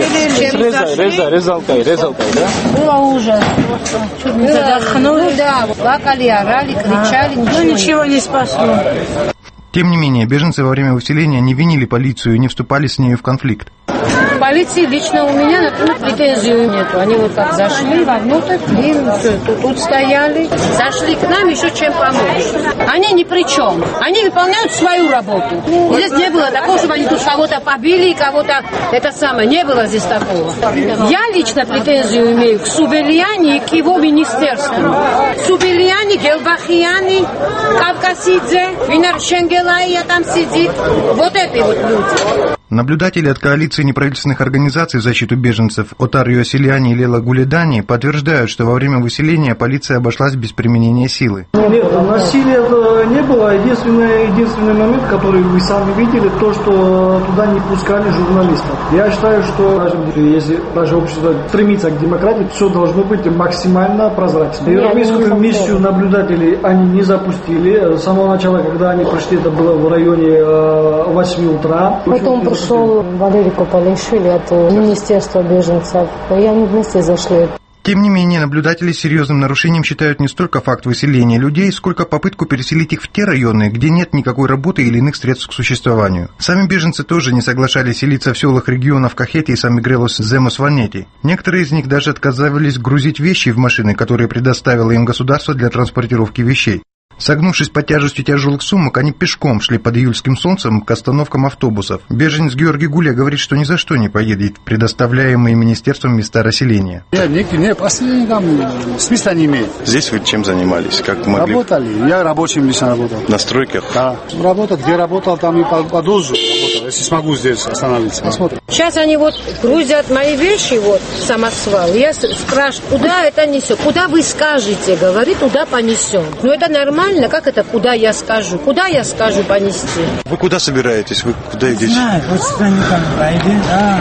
Speaker 9: Резалкой, да?
Speaker 7: Было ужас. Чуть не задохнули. Да, плакали, орали, кричали, ничего не спасло.
Speaker 4: Тем не менее, беженцы во время выселения не винили полицию и не вступали с нею в конфликт.
Speaker 7: Полиции лично у меня, например, претензий нету. Они вот так зашли вовнутрь, и все, тут стояли, зашли к нам еще чем помочь. Они ни при чем. Они выполняют свою работу. Здесь не было такого, чтобы они тут кого-то побили, кого-то не было здесь такого. Я лично претензию имею к Субельяне и к его министерству. Субельяне, Гелбахияне, Кавкасидзе, Винар Шенгелайя там сидит. Вот эти вот люди.
Speaker 4: Наблюдатели от коалиции неправительственных организаций в защиту беженцев Отар Юасильяни и Лела Гуледани подтверждают, что во время выселения полиция обошлась без применения силы.
Speaker 23: Нет, насилия не было. Единственный момент, который вы сами видели, то, что туда не пускали журналистов. Я считаю, что если наше общество стремится к демократии, все должно быть максимально прозрачно. Европейскую миссию наблюдателей они не запустили. С самого начала, когда они пришли, это было в районе 8 утра.
Speaker 7: Потом пришел Валерий Кополишвили от Министерства беженцев, и они вместе зашли.
Speaker 4: Тем не менее, наблюдатели с серьезным нарушением считают не столько факт выселения людей, сколько попытку переселить их в те районы, где нет никакой работы или иных средств к существованию. Сами беженцы тоже не соглашались селиться в селах регионов Кахети и Сан-Мигрелос Земос-Ванети. Некоторые из них даже отказывались грузить вещи в машины, которые предоставило им государство для транспортировки вещей. Согнувшись под тяжестью тяжелых сумок, они пешком шли под июльским солнцем к остановкам автобусов. Беженец Георгий Гуля говорит, что ни за что не поедет в предоставляемые министерством места расселения.
Speaker 24: Нет, последний там смысла не имеет.
Speaker 25: Здесь вы чем занимались? Как могли?
Speaker 24: Работали. Я рабочим лично работал.
Speaker 25: На стройках?
Speaker 24: Да. Работал, где работал, там и подолжу работал. Если смогу здесь остановиться. Посмотрим.
Speaker 7: Сейчас они вот грузят мои вещи вот в самосвал. Я спрашиваю, куда это несет? Куда вы скажете? Говорит, туда понесем. Ну это нормально. Как это, куда я скажу? Куда я скажу понести?
Speaker 25: Вы куда собираетесь? Вы куда идете?
Speaker 26: Не знаю, вот сюда никак пойдем.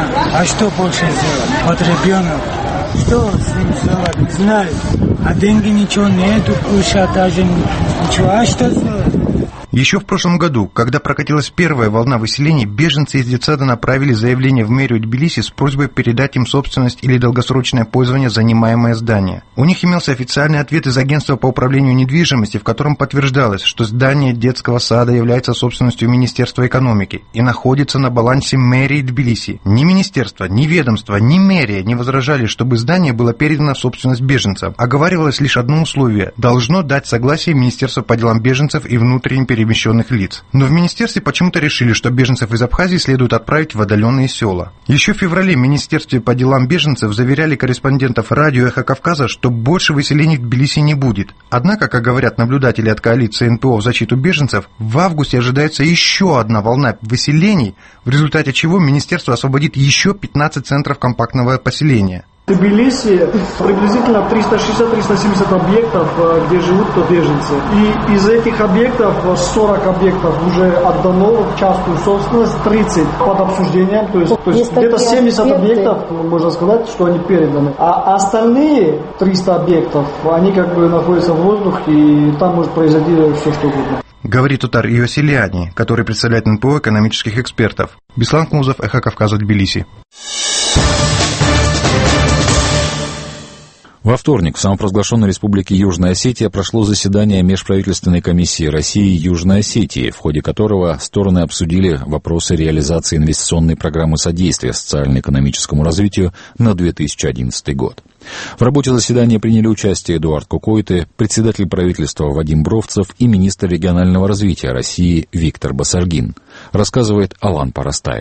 Speaker 26: А что больше сделать? Вот ребенок. Что с ним сделать? Не знаю. А деньги ничего нету, кушать даже ничего. А что сделать?
Speaker 4: Еще в прошлом году, когда прокатилась первая волна выселений, беженцы из детсада направили заявление в мэрию Тбилиси с просьбой передать им собственность или долгосрочное пользование занимаемое здание. У них имелся официальный ответ из агентства по управлению недвижимостью, в котором подтверждалось, что здание детского сада является собственностью Министерства экономики и находится на балансе мэрии Тбилиси. Ни министерство, ни ведомство, ни мэрия не возражали, чтобы здание было передано в собственность беженцев. Оговаривалось лишь одно условие – должно дать согласие Министерства по делам беженцев и внутренним перемещенных лиц. Но в министерстве почему-то решили, что беженцев из Абхазии следует отправить в отдаленные села. Еще в феврале в Министерстве по делам беженцев заверяли корреспондентов радио «Эхо Кавказа», что больше выселений в Тбилиси не будет. Однако, как говорят наблюдатели от коалиции НПО в защиту беженцев, в августе ожидается еще одна волна выселений, в результате чего министерство освободит еще 15 центров компактного поселения.
Speaker 23: В Тбилиси приблизительно 360-370 объектов, где живут беженцы. И из этих объектов 40 объектов уже отдано в частную собственность, 30 под обсуждением. То есть где-то 70 объектов, можно сказать, что они переданы. А остальные 300 объектов, они как бы находятся в воздухе, и там может произойти все, что угодно.
Speaker 4: Говорит Отар Юасильяни, который представляет НПО экономических экспертов. Беслан Кнузов, Эхо Кавказа, Тбилиси.
Speaker 2: Во вторник в самопровозглашенной республике Южная Осетия прошло заседание Межправительственной комиссии России и Южной Осетии, в ходе которого стороны обсудили вопросы реализации инвестиционной программы содействия социально-экономическому развитию на 2011 год. В работе заседания приняли участие Эдуард Кукойте, председатель правительства Вадим Бровцев и министр регионального развития России Виктор Басаргин, рассказывает Алан Парастаев.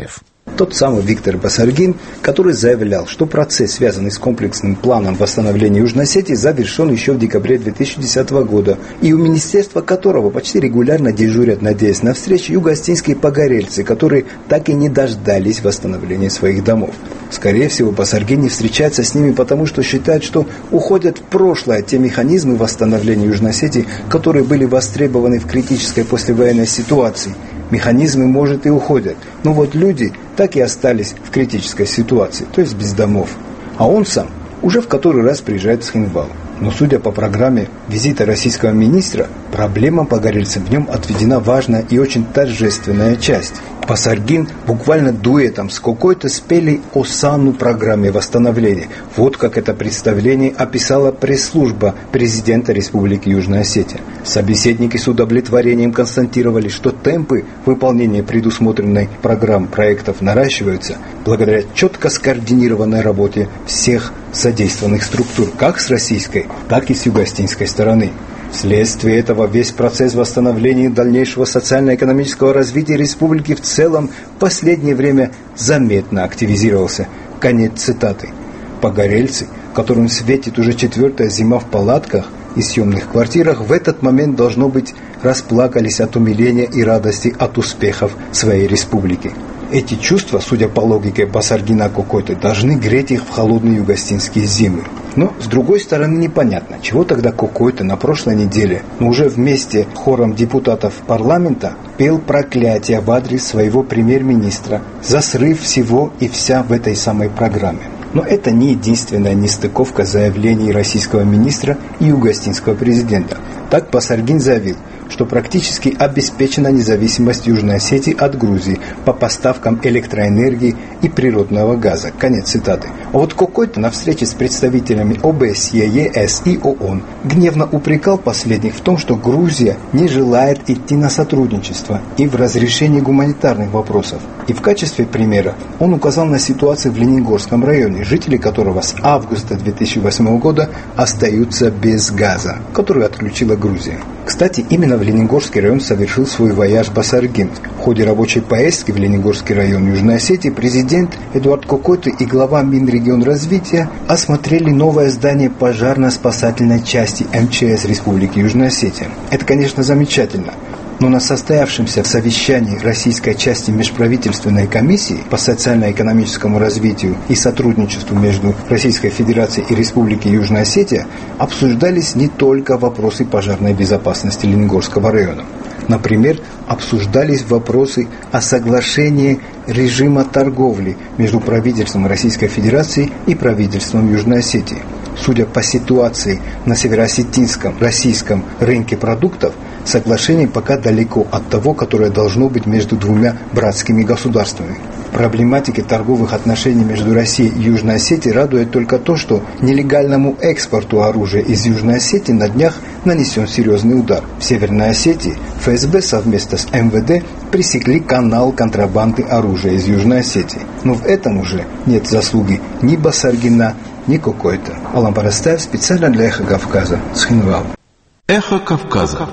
Speaker 3: Тот самый Виктор Басаргин, который заявлял, что процесс, связанный с комплексным планом восстановления Южной Осетии, завершен еще в декабре 2010 года, и у министерства которого почти регулярно дежурят, надеясь на встречу, юго-остинские погорельцы, которые так и не дождались восстановления своих домов. Скорее всего, Басаргин не встречается с ними, потому что считает, что уходят в прошлое те механизмы восстановления Южной Осетии, которые были востребованы в критической послевоенной ситуации. Механизмы, может, и уходят, но вот люди так и остались в критической ситуации, то есть без домов. А он сам уже в который раз приезжает в Цхинвал. Но судя по программе визита российского министра, проблемам погорельцам в нем отведена важная и очень торжественная часть. Басаргин буквально дуэтом с Кокойто спели осанну программе восстановления. Вот как это представление описала пресс-служба президента Республики Южная Осетия. Собеседники с удовлетворением констатировали, что темпы выполнения предусмотренной программ проектов наращиваются благодаря четко скоординированной работе всех задействованных структур, как с российской, так и с юго-остинской стороны. Вследствие этого весь процесс восстановления и дальнейшего социально-экономического развития республики в целом в последнее время заметно активизировался. Конец цитаты. Погорельцы, которым светит уже 4-я зима в палатках и съемных квартирах, в этот момент, должно быть, расплакались от умиления и радости от успехов своей республики. Эти чувства, судя по логике Басаргина Кокойто, должны греть их в холодные юго-остинские зимы. Но, с другой стороны, непонятно, чего тогда Кокойто на прошлой неделе, но уже вместе с хором депутатов парламента, пел проклятие в адрес своего премьер-министра за срыв всего и вся в этой самой программе. Но это не единственная нестыковка заявлений российского министра и юго-остинского президента. Так Басаргин заявил, что практически обеспечена независимость Южной Осетии от Грузии по поставкам электроэнергии и природного газа. Конец цитаты. А вот Кокойто на встрече с представителями ОБСЕ, ЕС и ООН гневно упрекал последних в том, что Грузия не желает идти на сотрудничество и в разрешении гуманитарных вопросов. И в качестве примера он указал на ситуацию в Ленингорском районе, жители которого с августа 2008 года остаются без газа, который отключила Грузия. Кстати, именно в Ленингорский район совершил свой вояж Басаргин. В ходе рабочей поездки в Ленингорский район Южной Осетии президент Эдуард Кокойто и глава Минрегионразвития осмотрели новое здание пожарно-спасательной части МЧС Республики Южная Осетия. Это, конечно, замечательно. Но на состоявшемся совещании российской части межправительственной комиссии по социально-экономическому развитию и сотрудничеству между Российской Федерацией и Республикой Южная Осетия обсуждались не только вопросы пожарной безопасности Ленингорского района. Например, обсуждались вопросы о соглашении режима торговли между правительством Российской Федерации и правительством Южной Осетии. Судя по ситуации на североосетинском российском рынке продуктов, соглашение пока далеко от того, которое должно быть между двумя братскими государствами. В проблематике торговых отношений между Россией и Южной Осетией радует только то, что нелегальному экспорту оружия из Южной Осетии на днях нанесен серьезный удар. В Северной Осетии ФСБ совместно с МВД пресекли канал контрабанды оружия из Южной Осетии. Но в этом уже нет заслуги ни Басаргина, ни Кокойто. Алан Парастаев специально для «Эхо Кавказа», Цхинвал.
Speaker 1: «Эхо Кавказа».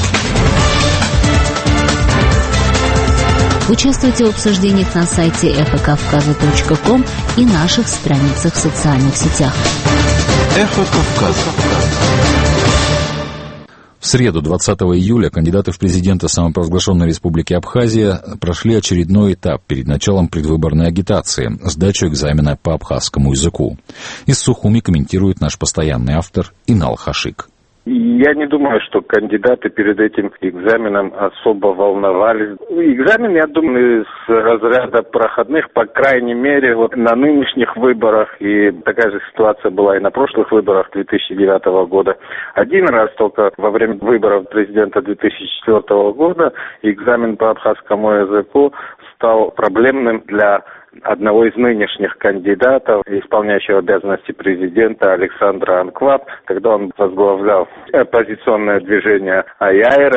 Speaker 8: Участвуйте в обсуждениях на сайте эхокавказа.ком и наших страницах в социальных сетях.
Speaker 1: «Эхо Кавказа».
Speaker 2: В среду, 20 июля, кандидаты в президенты самопровозглашенной республики Абхазия прошли очередной этап перед началом предвыборной агитации – сдачу экзамена по абхазскому языку. Из Сухуми комментирует наш постоянный автор Инал Хашик.
Speaker 10: Я не думаю, что кандидаты перед этим экзаменом особо волновались. Экзамен, я думаю, из разряда проходных, по крайней мере, вот на нынешних выборах, и такая же ситуация была и на прошлых выборах 2009 года. Один раз только во время выборов президента 2004 года экзамен по абхазскому языку стал проблемным для одного из нынешних кандидатов, исполняющего обязанности президента Александра Анкваб, когда он возглавлял оппозиционное движение Аяйра.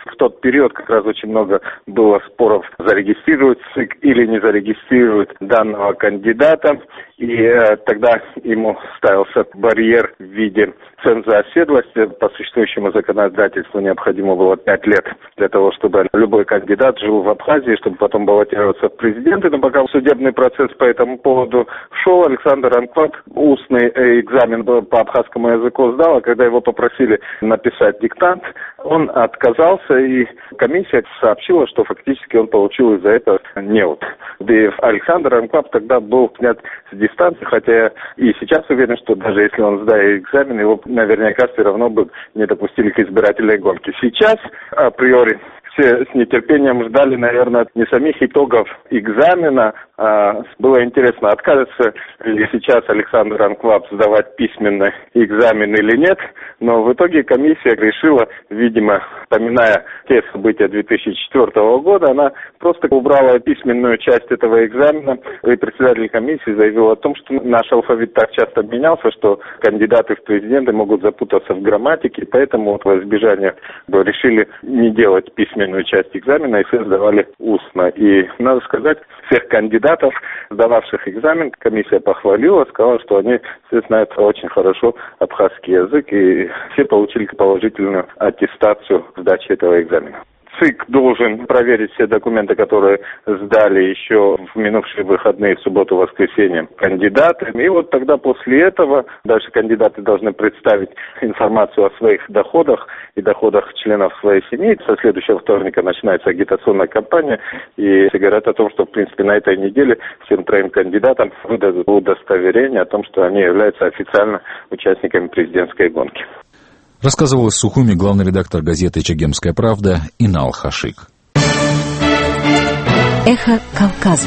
Speaker 10: В тот период как раз очень много было споров, зарегистрировать ЦИК или не зарегистрировать данного кандидата. И тогда ему ставился барьер в виде цен за оседлость. По существующему законодательству необходимо было 5 лет для того, чтобы любой кандидат жил в Абхазии, чтобы потом баллотироваться в президенты. Но пока судебный процесс по этому поводу шел, Александр Анкваб устный экзамен по абхазскому языку сдал, а когда его попросили написать диктант, он отказался, и комиссия сообщила, что фактически он получил из-за этого неуд. И Александр Анкваб тогда был снят с дистанции, хотя я и сейчас уверен, что даже если он сдаст экзамен, его наверняка все равно бы не допустили к избирательной гонке. Сейчас, априори, все с нетерпением ждали, наверное, не самих итогов экзамена. Было интересно, откажется ли сейчас Александр Анкваб сдавать письменный экзамен или нет. Но в итоге комиссия решила, видимо, вспоминая те события 2004 года, она просто убрала письменную часть этого экзамена. И председатель комиссии заявил о том, что наш алфавит так часто менялся, что кандидаты в президенты могут запутаться в грамматике. Поэтому во избежание решили не делать письменную часть экзамена и все сдавали устно. И надо сказать, всех кандидатов, сдававших экзамен, комиссия похвалила, сказала, что они все знают очень хорошо абхазский язык, и все получили положительную аттестацию сдачи этого экзамена. ЦИК должен проверить все документы, которые сдали еще в минувшие выходные, в субботу, воскресенье кандидаты. И вот тогда после этого дальше кандидаты должны представить информацию о своих доходах и доходах членов своей семьи. Со следующего вторника начинается агитационная кампания, и говорят о том, что в принципе на этой неделе всем троим кандидатам выдадут удостоверение о том, что они являются официально участниками президентской гонки.
Speaker 2: Рассказывал из Сухуми главный редактор газеты «Чегемская правда» Инал Хашик.
Speaker 8: Эхо Кавказа.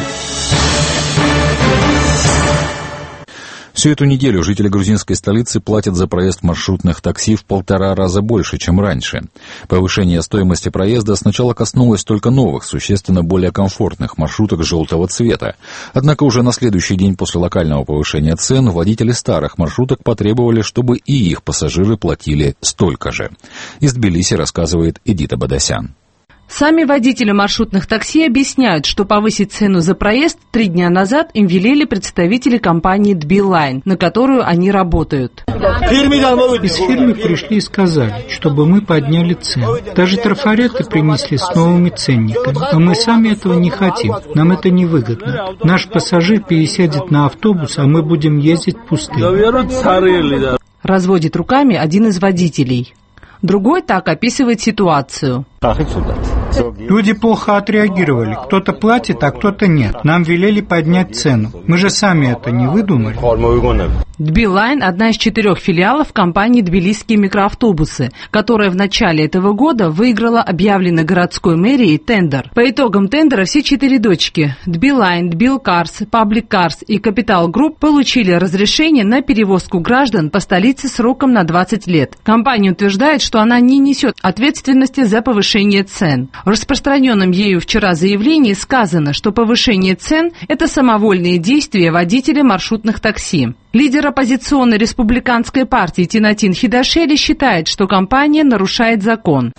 Speaker 2: Всю эту неделю жители грузинской столицы платят за проезд маршрутных такси в 1,5 раза больше, чем раньше. Повышение стоимости проезда сначала коснулось только новых, существенно более комфортных маршруток желтого цвета. Однако уже на следующий день после локального повышения цен водители старых маршруток потребовали, чтобы и их пассажиры платили столько же. Из Тбилиси рассказывает Эдита Бадасян.
Speaker 11: Сами водители маршрутных такси объясняют, что повысить цену за проезд 3 дня назад им велели представители компании Дбилайн, на которую они работают.
Speaker 12: Из фирмы пришли и сказали, чтобы мы подняли цену. Даже трафареты принесли с новыми ценниками. А мы сами этого не хотим. Нам это невыгодно. Наш пассажир пересядет на автобус, а мы будем ездить пустыми.
Speaker 11: Разводит руками один из водителей. Другой так описывает ситуацию.
Speaker 12: Люди плохо отреагировали. Кто-то платит, а кто-то нет. Нам велели поднять цену. Мы же сами это не выдумали.
Speaker 11: Дбилайн – одна из 4 филиалов компании «Тбилисские микроавтобусы», которая в начале этого года выиграла объявленный городской мэрией тендер. По итогам тендера все 4 дочки – Дбилайн, Дбилкарс, Паблик Карс и Капитал Групп получили разрешение на перевозку граждан по столице сроком на 20 лет. Компания утверждает, что она не несет ответственности за повышение цен. В распространенном ею вчера заявлении сказано, что повышение цен – это самовольные действия водителя маршрутных такси. Лидер оппозиционной республиканской партии Тинатин Хидашели считает, что компания нарушает закон.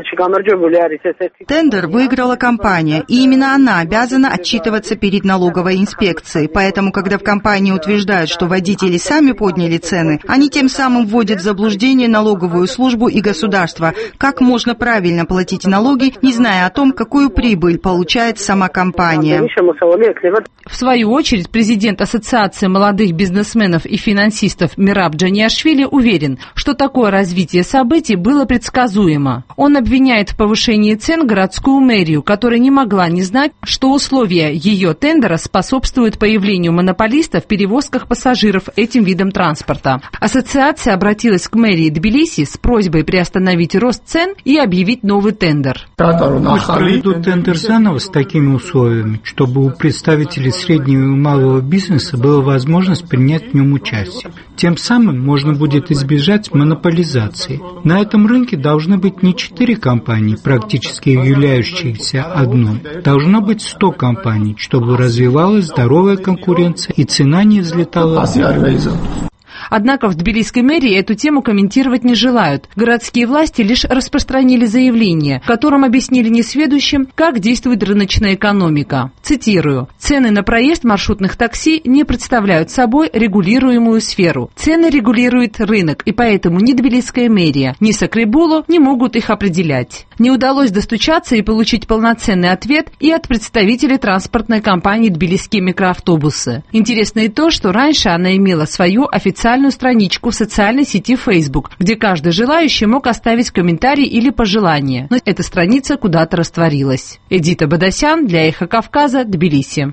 Speaker 14: Тендер выиграла компания, и именно она обязана отчитываться перед налоговой инспекцией. Поэтому, когда в компании утверждают, что водители сами подняли цены, они тем самым вводят в заблуждение налоговую службу и государство. Как можно правильно платить налоги, не зная о том, какую прибыль получает сама компания?
Speaker 11: В свою очередь, президент Ассоциации молодых бизнесменов и финансистов Мираб Джаниашвили уверен, что такое развитие событий было предсказуемо. Он обвиняет в повышении цен городскую мэрию, которая не могла не знать, что условия ее тендера способствуют появлению монополиста в перевозках пассажиров этим видом транспорта. Ассоциация обратилась к мэрии Тбилиси с просьбой приостановить рост цен и объявить новый тендер.
Speaker 12: Пусть проведут тендер заново с такими условиями, чтобы у представителей среднего и малого бизнеса была возможность принять в нем участие. Тем самым можно будет избежать монополизации. На этом рынке должны быть не 4 компании, практически являющиеся одной. Должно быть 100 компаний, чтобы развивалась здоровая конкуренция и цена не взлетала.
Speaker 11: Однако в тбилисской мэрии эту тему комментировать не желают. Городские власти лишь распространили заявление, в котором объяснили несведущим, как действует рыночная экономика. Цитирую: «Цены на проезд маршрутных такси не представляют собой регулируемую сферу. Цены регулирует рынок, и поэтому ни тбилисская мэрия, ни Сакрибулу не могут их определять». Не удалось достучаться и получить полноценный ответ и от представителей транспортной компании «Тбилисские микроавтобусы». Интересно и то, что раньше она имела свою официальную страничку в социальной сети Facebook, где каждый желающий мог оставить комментарий или пожелание. Но эта страница куда-то растворилась. Эдита Бадасян для «Эхо Кавказа», Тбилиси.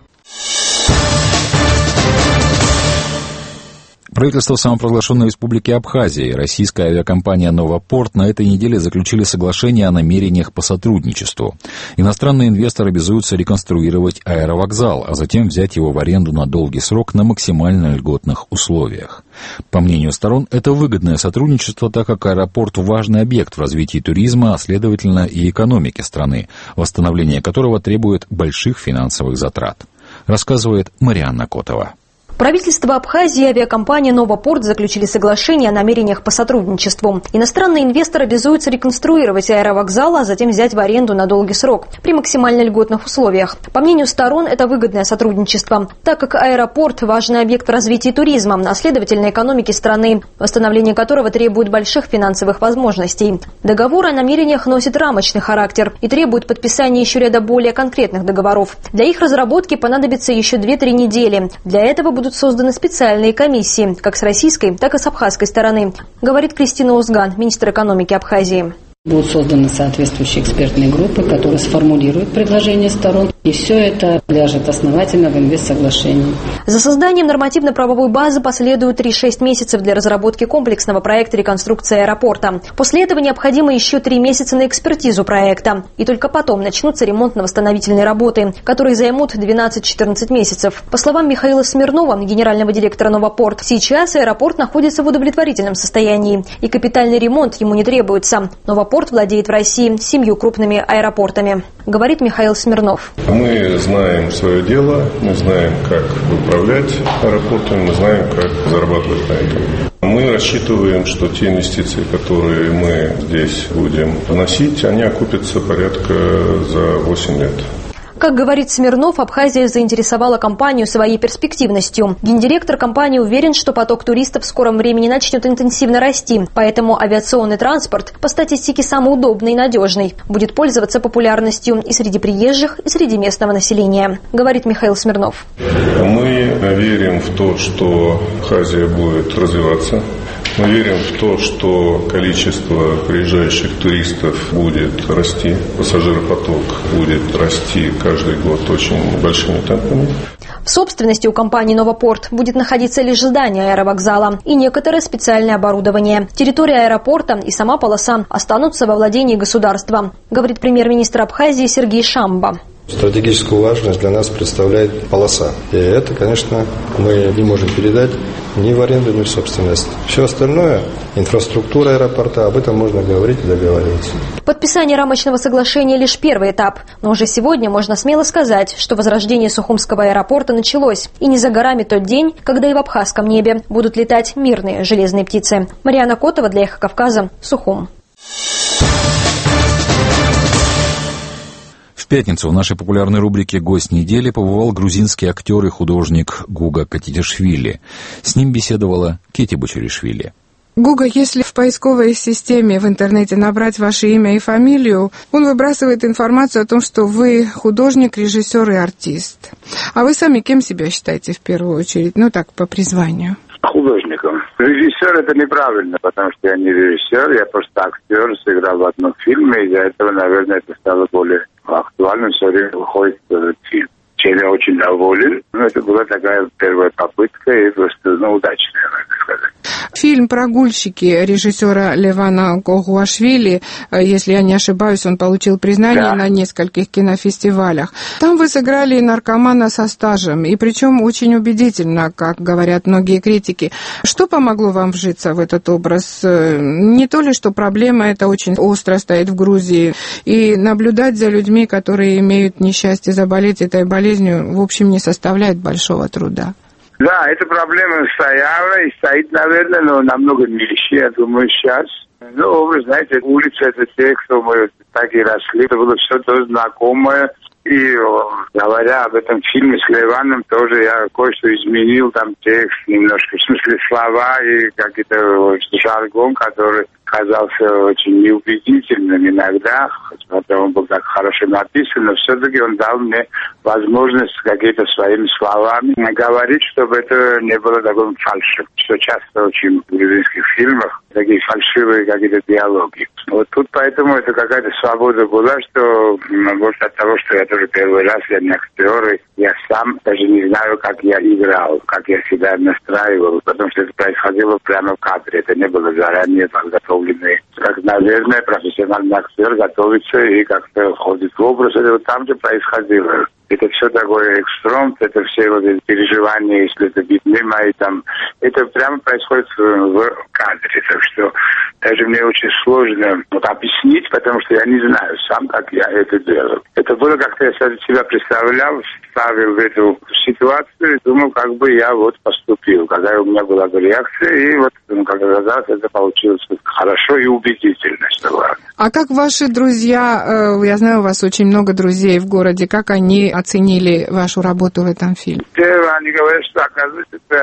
Speaker 2: Правительство самопровозглашенной республики Абхазия и российская авиакомпания «Новопорт» на этой неделе заключили соглашение о намерениях по сотрудничеству. Иностранные инвесторы обязуются реконструировать аэровокзал, а затем взять его в аренду на долгий срок на максимально льготных условиях. По мнению сторон, это выгодное сотрудничество, так как аэропорт – важный объект в развитии туризма, а следовательно и экономики страны, восстановление которого требует больших финансовых затрат. Рассказывает Марианна Котова.
Speaker 5: Правительство Абхазии и авиакомпания «Новопорт» заключили соглашение о намерениях по сотрудничеству. Иностранные инвесторы обязуются реконструировать аэровокзал, а затем взять в аренду на долгий срок при максимально льготных условиях. По мнению сторон, это выгодное сотрудничество, так как аэропорт – важный объект в развитии туризма, а следовательно экономики страны, восстановление которого требует больших финансовых возможностей. Договор о намерениях носит рамочный характер и требует подписания еще ряда более конкретных договоров. Для их разработки понадобится еще 2-3 недели. Для этого будут созданы специальные комиссии, как с российской, так и с абхазской стороны, говорит Кристина Узган, министр экономики Абхазии.
Speaker 15: Будут созданы соответствующие экспертные группы, которые сформулируют предложения сторон, и все это ляжет основательно в инвестсоглашении.
Speaker 5: За созданием нормативно-правовой базы последуют 3-6 месяцев для разработки комплексного проекта реконструкции аэропорта. После этого необходимо еще 3 месяца на экспертизу проекта. И только потом начнутся ремонтно-восстановительные работы, которые займут 12-14 месяцев. По словам Михаила Смирнова, генерального директора «Новопорт», сейчас аэропорт находится в удовлетворительном состоянии, и капитальный ремонт ему не требуется. Новопорт владеет в России 7 крупными аэропортами, говорит Михаил Смирнов.
Speaker 16: Мы знаем свое дело, мы знаем, как управлять аэропортом, мы знаем, как зарабатывать на этом. Мы рассчитываем, что те инвестиции, которые мы здесь будем вносить, они окупятся порядка за 8 лет.
Speaker 5: Как говорит Смирнов, Абхазия заинтересовала компанию своей перспективностью. Гендиректор компании уверен, что поток туристов в скором времени начнет интенсивно расти, поэтому авиационный транспорт, по статистике самый удобный и надежный, будет пользоваться популярностью и среди приезжих, и среди местного населения, говорит Михаил Смирнов.
Speaker 16: Мы верим в то, что Абхазия будет развиваться. Мы верим в то, что количество приезжающих туристов будет расти, пассажиропоток будет расти каждый год очень большими темпами.
Speaker 5: В собственности у компании «Новопорт» будет находиться лишь здание аэровокзала и некоторое специальное оборудование. Территория аэропорта и сама полоса останутся во владении государства, говорит премьер-министр Абхазии Сергей Шамба.
Speaker 17: Стратегическую важность для нас представляет полоса. И это, конечно, мы не можем передать ни в аренду, ни в собственность. Все остальное, инфраструктура аэропорта, об этом можно говорить и договариваться.
Speaker 5: Подписание рамочного соглашения – лишь первый этап. Но уже сегодня можно смело сказать, что возрождение Сухумского аэропорта началось. И не за горами тот день, когда и в абхазском небе будут летать мирные железные птицы. Марианна Котова для «Эхо Кавказа», Сухум.
Speaker 2: В пятницу в нашей популярной рубрике «Гость недели» побывал грузинский актер и художник Гуга Катитишвили. С ним беседовала Кети Бочаришвили.
Speaker 19: Гуга, если в поисковой системе в интернете набрать ваше имя и фамилию, он выбрасывает информацию о том, что вы художник, режиссер и артист. А вы сами кем себя считаете в первую очередь? Ну так, по призванию.
Speaker 10: Художником. Режиссер — это неправильно, потому что я не режиссер, я просто актер, сыграл в одном фильме, и из-за этого, наверное, это стало более актуальным, все время выходит этот фильм. Чем я очень доволен. Это была такая первая попытка и просто удачная, надо сказать.
Speaker 19: Фильм «Прогульщики» режиссера Левана Когуашвили, если я не ошибаюсь, он получил признание на нескольких кинофестивалях. Там вы сыграли наркомана со стажем, и причем очень убедительно, как говорят многие критики. Что помогло вам вжиться в этот образ? Не то ли, что проблема эта очень остро стоит в Грузии, и наблюдать за людьми, которые имеют несчастье заболеть этой болезнью, в общем, не составляет большого труда.
Speaker 6: Да, эта проблема стояла и стоит, наверное, но намного меньше, я думаю, сейчас. Ну, вы знаете, улица — это те, кто мы так и росли, это было все то знакомое. И говоря об этом фильме с Леваном, тоже я кое-что изменил, там текст немножко, в смысле слова и какие-то жаргон, который казался очень неубедительным иногда, хотя он был так хорошо написан, но все-таки он дал мне возможность какие-то своими словами говорить, чтобы это не было таким фальшивым, что часто очень в грузинских фильмах такие фальшивые какие-то диалоги. Вот тут поэтому это какая-то свобода была, что может от того, что я тоже первый раз, я не актер, и я сам даже не знаю, как я играл, как я себя настраивал, потому что это происходило прямо в кадре, это не было заранее подготовленное. Как, наверное, профессиональный актер готовится и как-то входит в образ, это вот там же происходило. Это все такое экстромт, это все вот эти переживания, если это битны мои там, это прямо происходит в кадре, так что даже мне очень сложно вот объяснить, потому что я не знаю сам, как я это делал. Это было как-то, я себя представлял, ставил в эту ситуацию и думал, как бы я вот поступил, какая у меня была бы реакция, и вот, как оказалось, это получилось хорошо и убедительно, что главное.
Speaker 19: А как ваши друзья, я знаю, у вас очень много друзей в городе, как они оценили вашу работу в этом фильме?
Speaker 6: Они говорят, что, оказывается, ты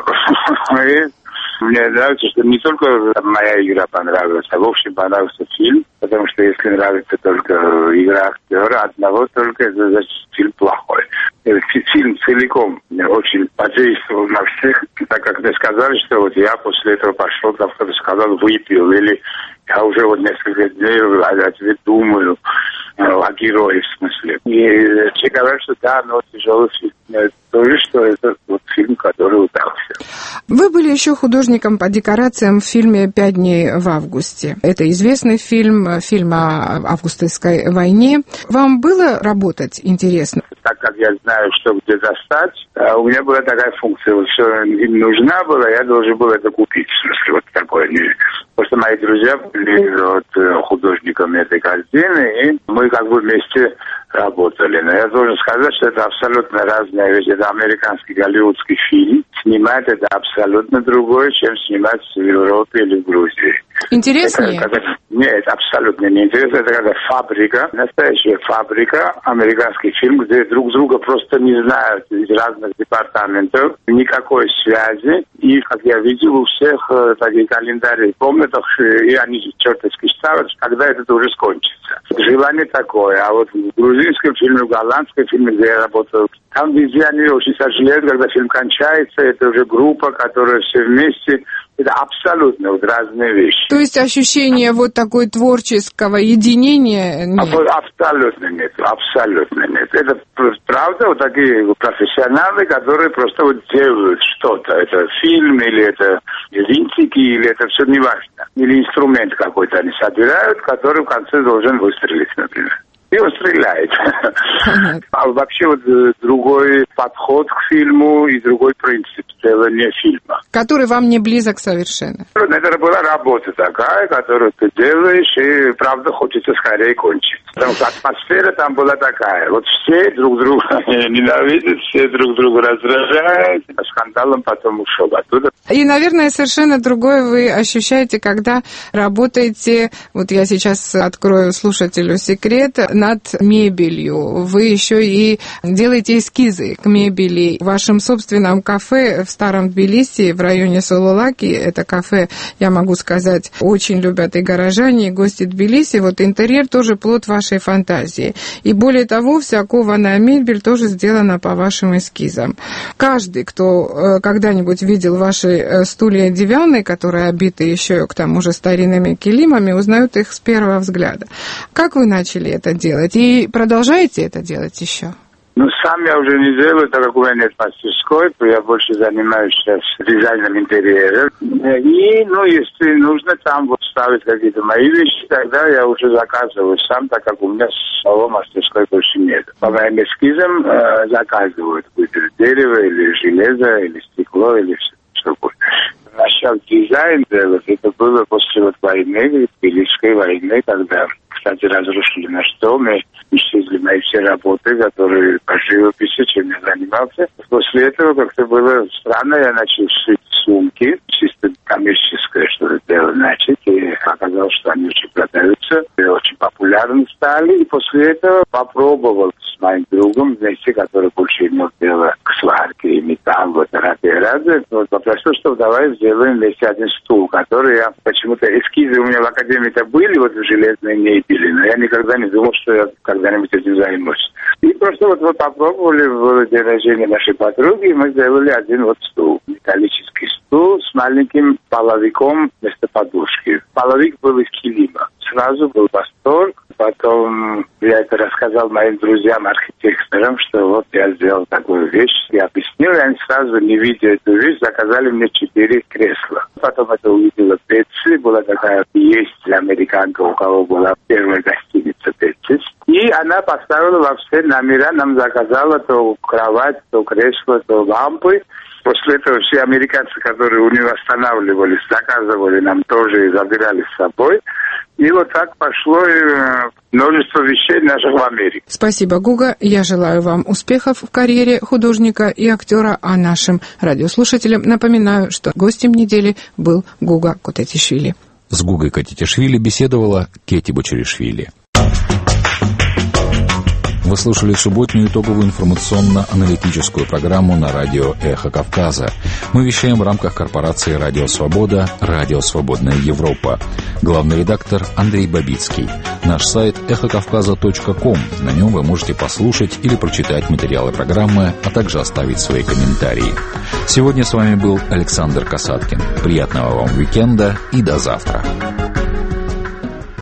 Speaker 6: актер. Мне нравится, что не только моя игра понравилась, а в общем понравился фильм, потому что если нравится только игра актера, одного только, это значит фильм плохой. Фильм целиком очень подействовал на всех, так как мне сказали, что вот я после этого пошел, там кто-то сказал, выпил, или я уже вот несколько дней о тебе думаю, о герое в смысле. И все говорят, что да, но тяжелый фильм. Тоже, что это вот фильм, который удался.
Speaker 19: Вы были еще художником по декорациям в фильме «5 дней в августе». Это известный фильм о августовской войне. Вам было работать интересно?
Speaker 6: Так как я знаю, что где достать, у меня была такая функция. Вот что им нужна была, я должен был это купить. В смысле, вот такое. Потому что мои друзья были вот художниками этой картины, и мы как бы вместе работали. Но я должен сказать, что это абсолютно разная вещь. Это американский голливудский фильм. Снимать это абсолютно другое, чем снимать в Европе или в Грузии.
Speaker 19: Интереснее?
Speaker 6: Нет, абсолютно не интересно. Это когда фабрика, настоящая фабрика, американский фильм, где друг друга просто не знают из разных департаментов, никакой связи. И, как я видел, у всех такие календари в комнатах, и они чертовски ставят, когда это уже скончится. Желание такое. А вот в грузинском фильме, в голландском фильме, где я работал, там везде они очень сожалеют, когда фильм кончается, это уже группа, которая все вместе. Это абсолютно вот разные вещи.
Speaker 19: То есть ощущение вот такой творческого единения нет?
Speaker 6: Абсолютно нет, абсолютно нет. Это правда вот такие профессионалы, которые просто вот делают что-то. Это фильм, или это винтики, или это все неважно. Или инструмент какой-то они собирают, который в конце должен выстрелить, например. И он стреляет. А вообще вот другой подход к фильму и другой принцип делания фильма.
Speaker 19: Который вам не близок совершенно.
Speaker 6: Это была работа такая, которую ты делаешь, и правда хочется скорее кончить. Потому что атмосфера там была такая. Вот все друг друга ненавидят, все друг друга раздражают. А скандалом потом ушел оттуда.
Speaker 19: И, наверное, совершенно другое вы ощущаете, когда работаете, вот я сейчас открою слушателю секрет, над мебелью. Вы еще и делаете эскизы к мебели. В вашем собственном кафе в Старом Тбилиси, в районе Сололаки, это кафе, я могу сказать, очень любят и горожане, и гости Тбилиси. Вот интерьер тоже плод вашей фантазии. И более того, вся кованая мебель тоже сделана по вашим эскизам. Каждый, кто когда-нибудь видел ваши стулья диваны, которые обиты еще к тому же старинными килимами, узнают их с первого взгляда. Как вы начали это делать? И продолжаете это делать еще?
Speaker 6: Ну, сам я уже не делаю, так как у меня нет мастерской, то я больше занимаюсь сейчас дизайном интерьера. И, ну, если нужно там вот ставить какие-то мои вещи, тогда я уже заказываю сам, так как у меня самого мастерской больше нет. По моим эскизам заказывают, будь это дерево, или железо, или стекло, или что угодно. Начал дизайн делать, это было после вот войны, Тбилисской войны, когда кстати, разрушили наш дом, и исчезли мои все работы, которые по живописи, чем я занимался. После этого как-то было странно, я начал шить сумки, чисто коммерческое что-то делать начать, и оказалось, что они очень продаются, и очень популярны стали, и после этого попробовал с моим другом вместе, который больше имел дело к сварке и металлу, попросил, что давай сделаем вместе один стул, который я почему-то, эскизы у меня в академии-то были вот в железной мебели, но я никогда не думал, что я когда-нибудь этим займусь. И просто вот мы попробовали в день рождения нашей подруги, и мы сделали один вот стул, металлический стул с маленьким половиком вместо подушки. Половик был из килима. Сразу был восторг. Потом я это рассказал моим друзьям-архитекторам, что вот я сделал такую вещь. Я объяснил, и они сразу, не видя эту вещь, заказали мне 4 кресла. Потом это увидела Бетси, была такая есть американка, у кого была первая гостиница Бетси. И она поставила во все номера, нам заказала то кровать, то кресло, то лампы. После этого все американцы, которые у нее останавливались, заказывали нам тоже и забирали с собой. И вот так пошло множество вещей наших в Америке.
Speaker 19: Спасибо, Гуга. Я желаю вам успехов в карьере художника и актера, а нашим радиослушателям напоминаю, что гостем недели был Гуга Котетишвили.
Speaker 2: С Гугой Котетишвили беседовала Кети Бочаришвили. Вы слушали субботнюю итоговую информационно-аналитическую программу на радио «Эхо Кавказа». Мы вещаем в рамках корпорации «Радио Свобода», «Радио Свободная Европа». Главный редактор Андрей Бабицкий. Наш сайт эхокавказа.ком. На нем вы можете послушать или прочитать материалы программы, а также оставить свои комментарии. Сегодня с вами был Александр Касаткин. Приятного вам уикенда и до завтра.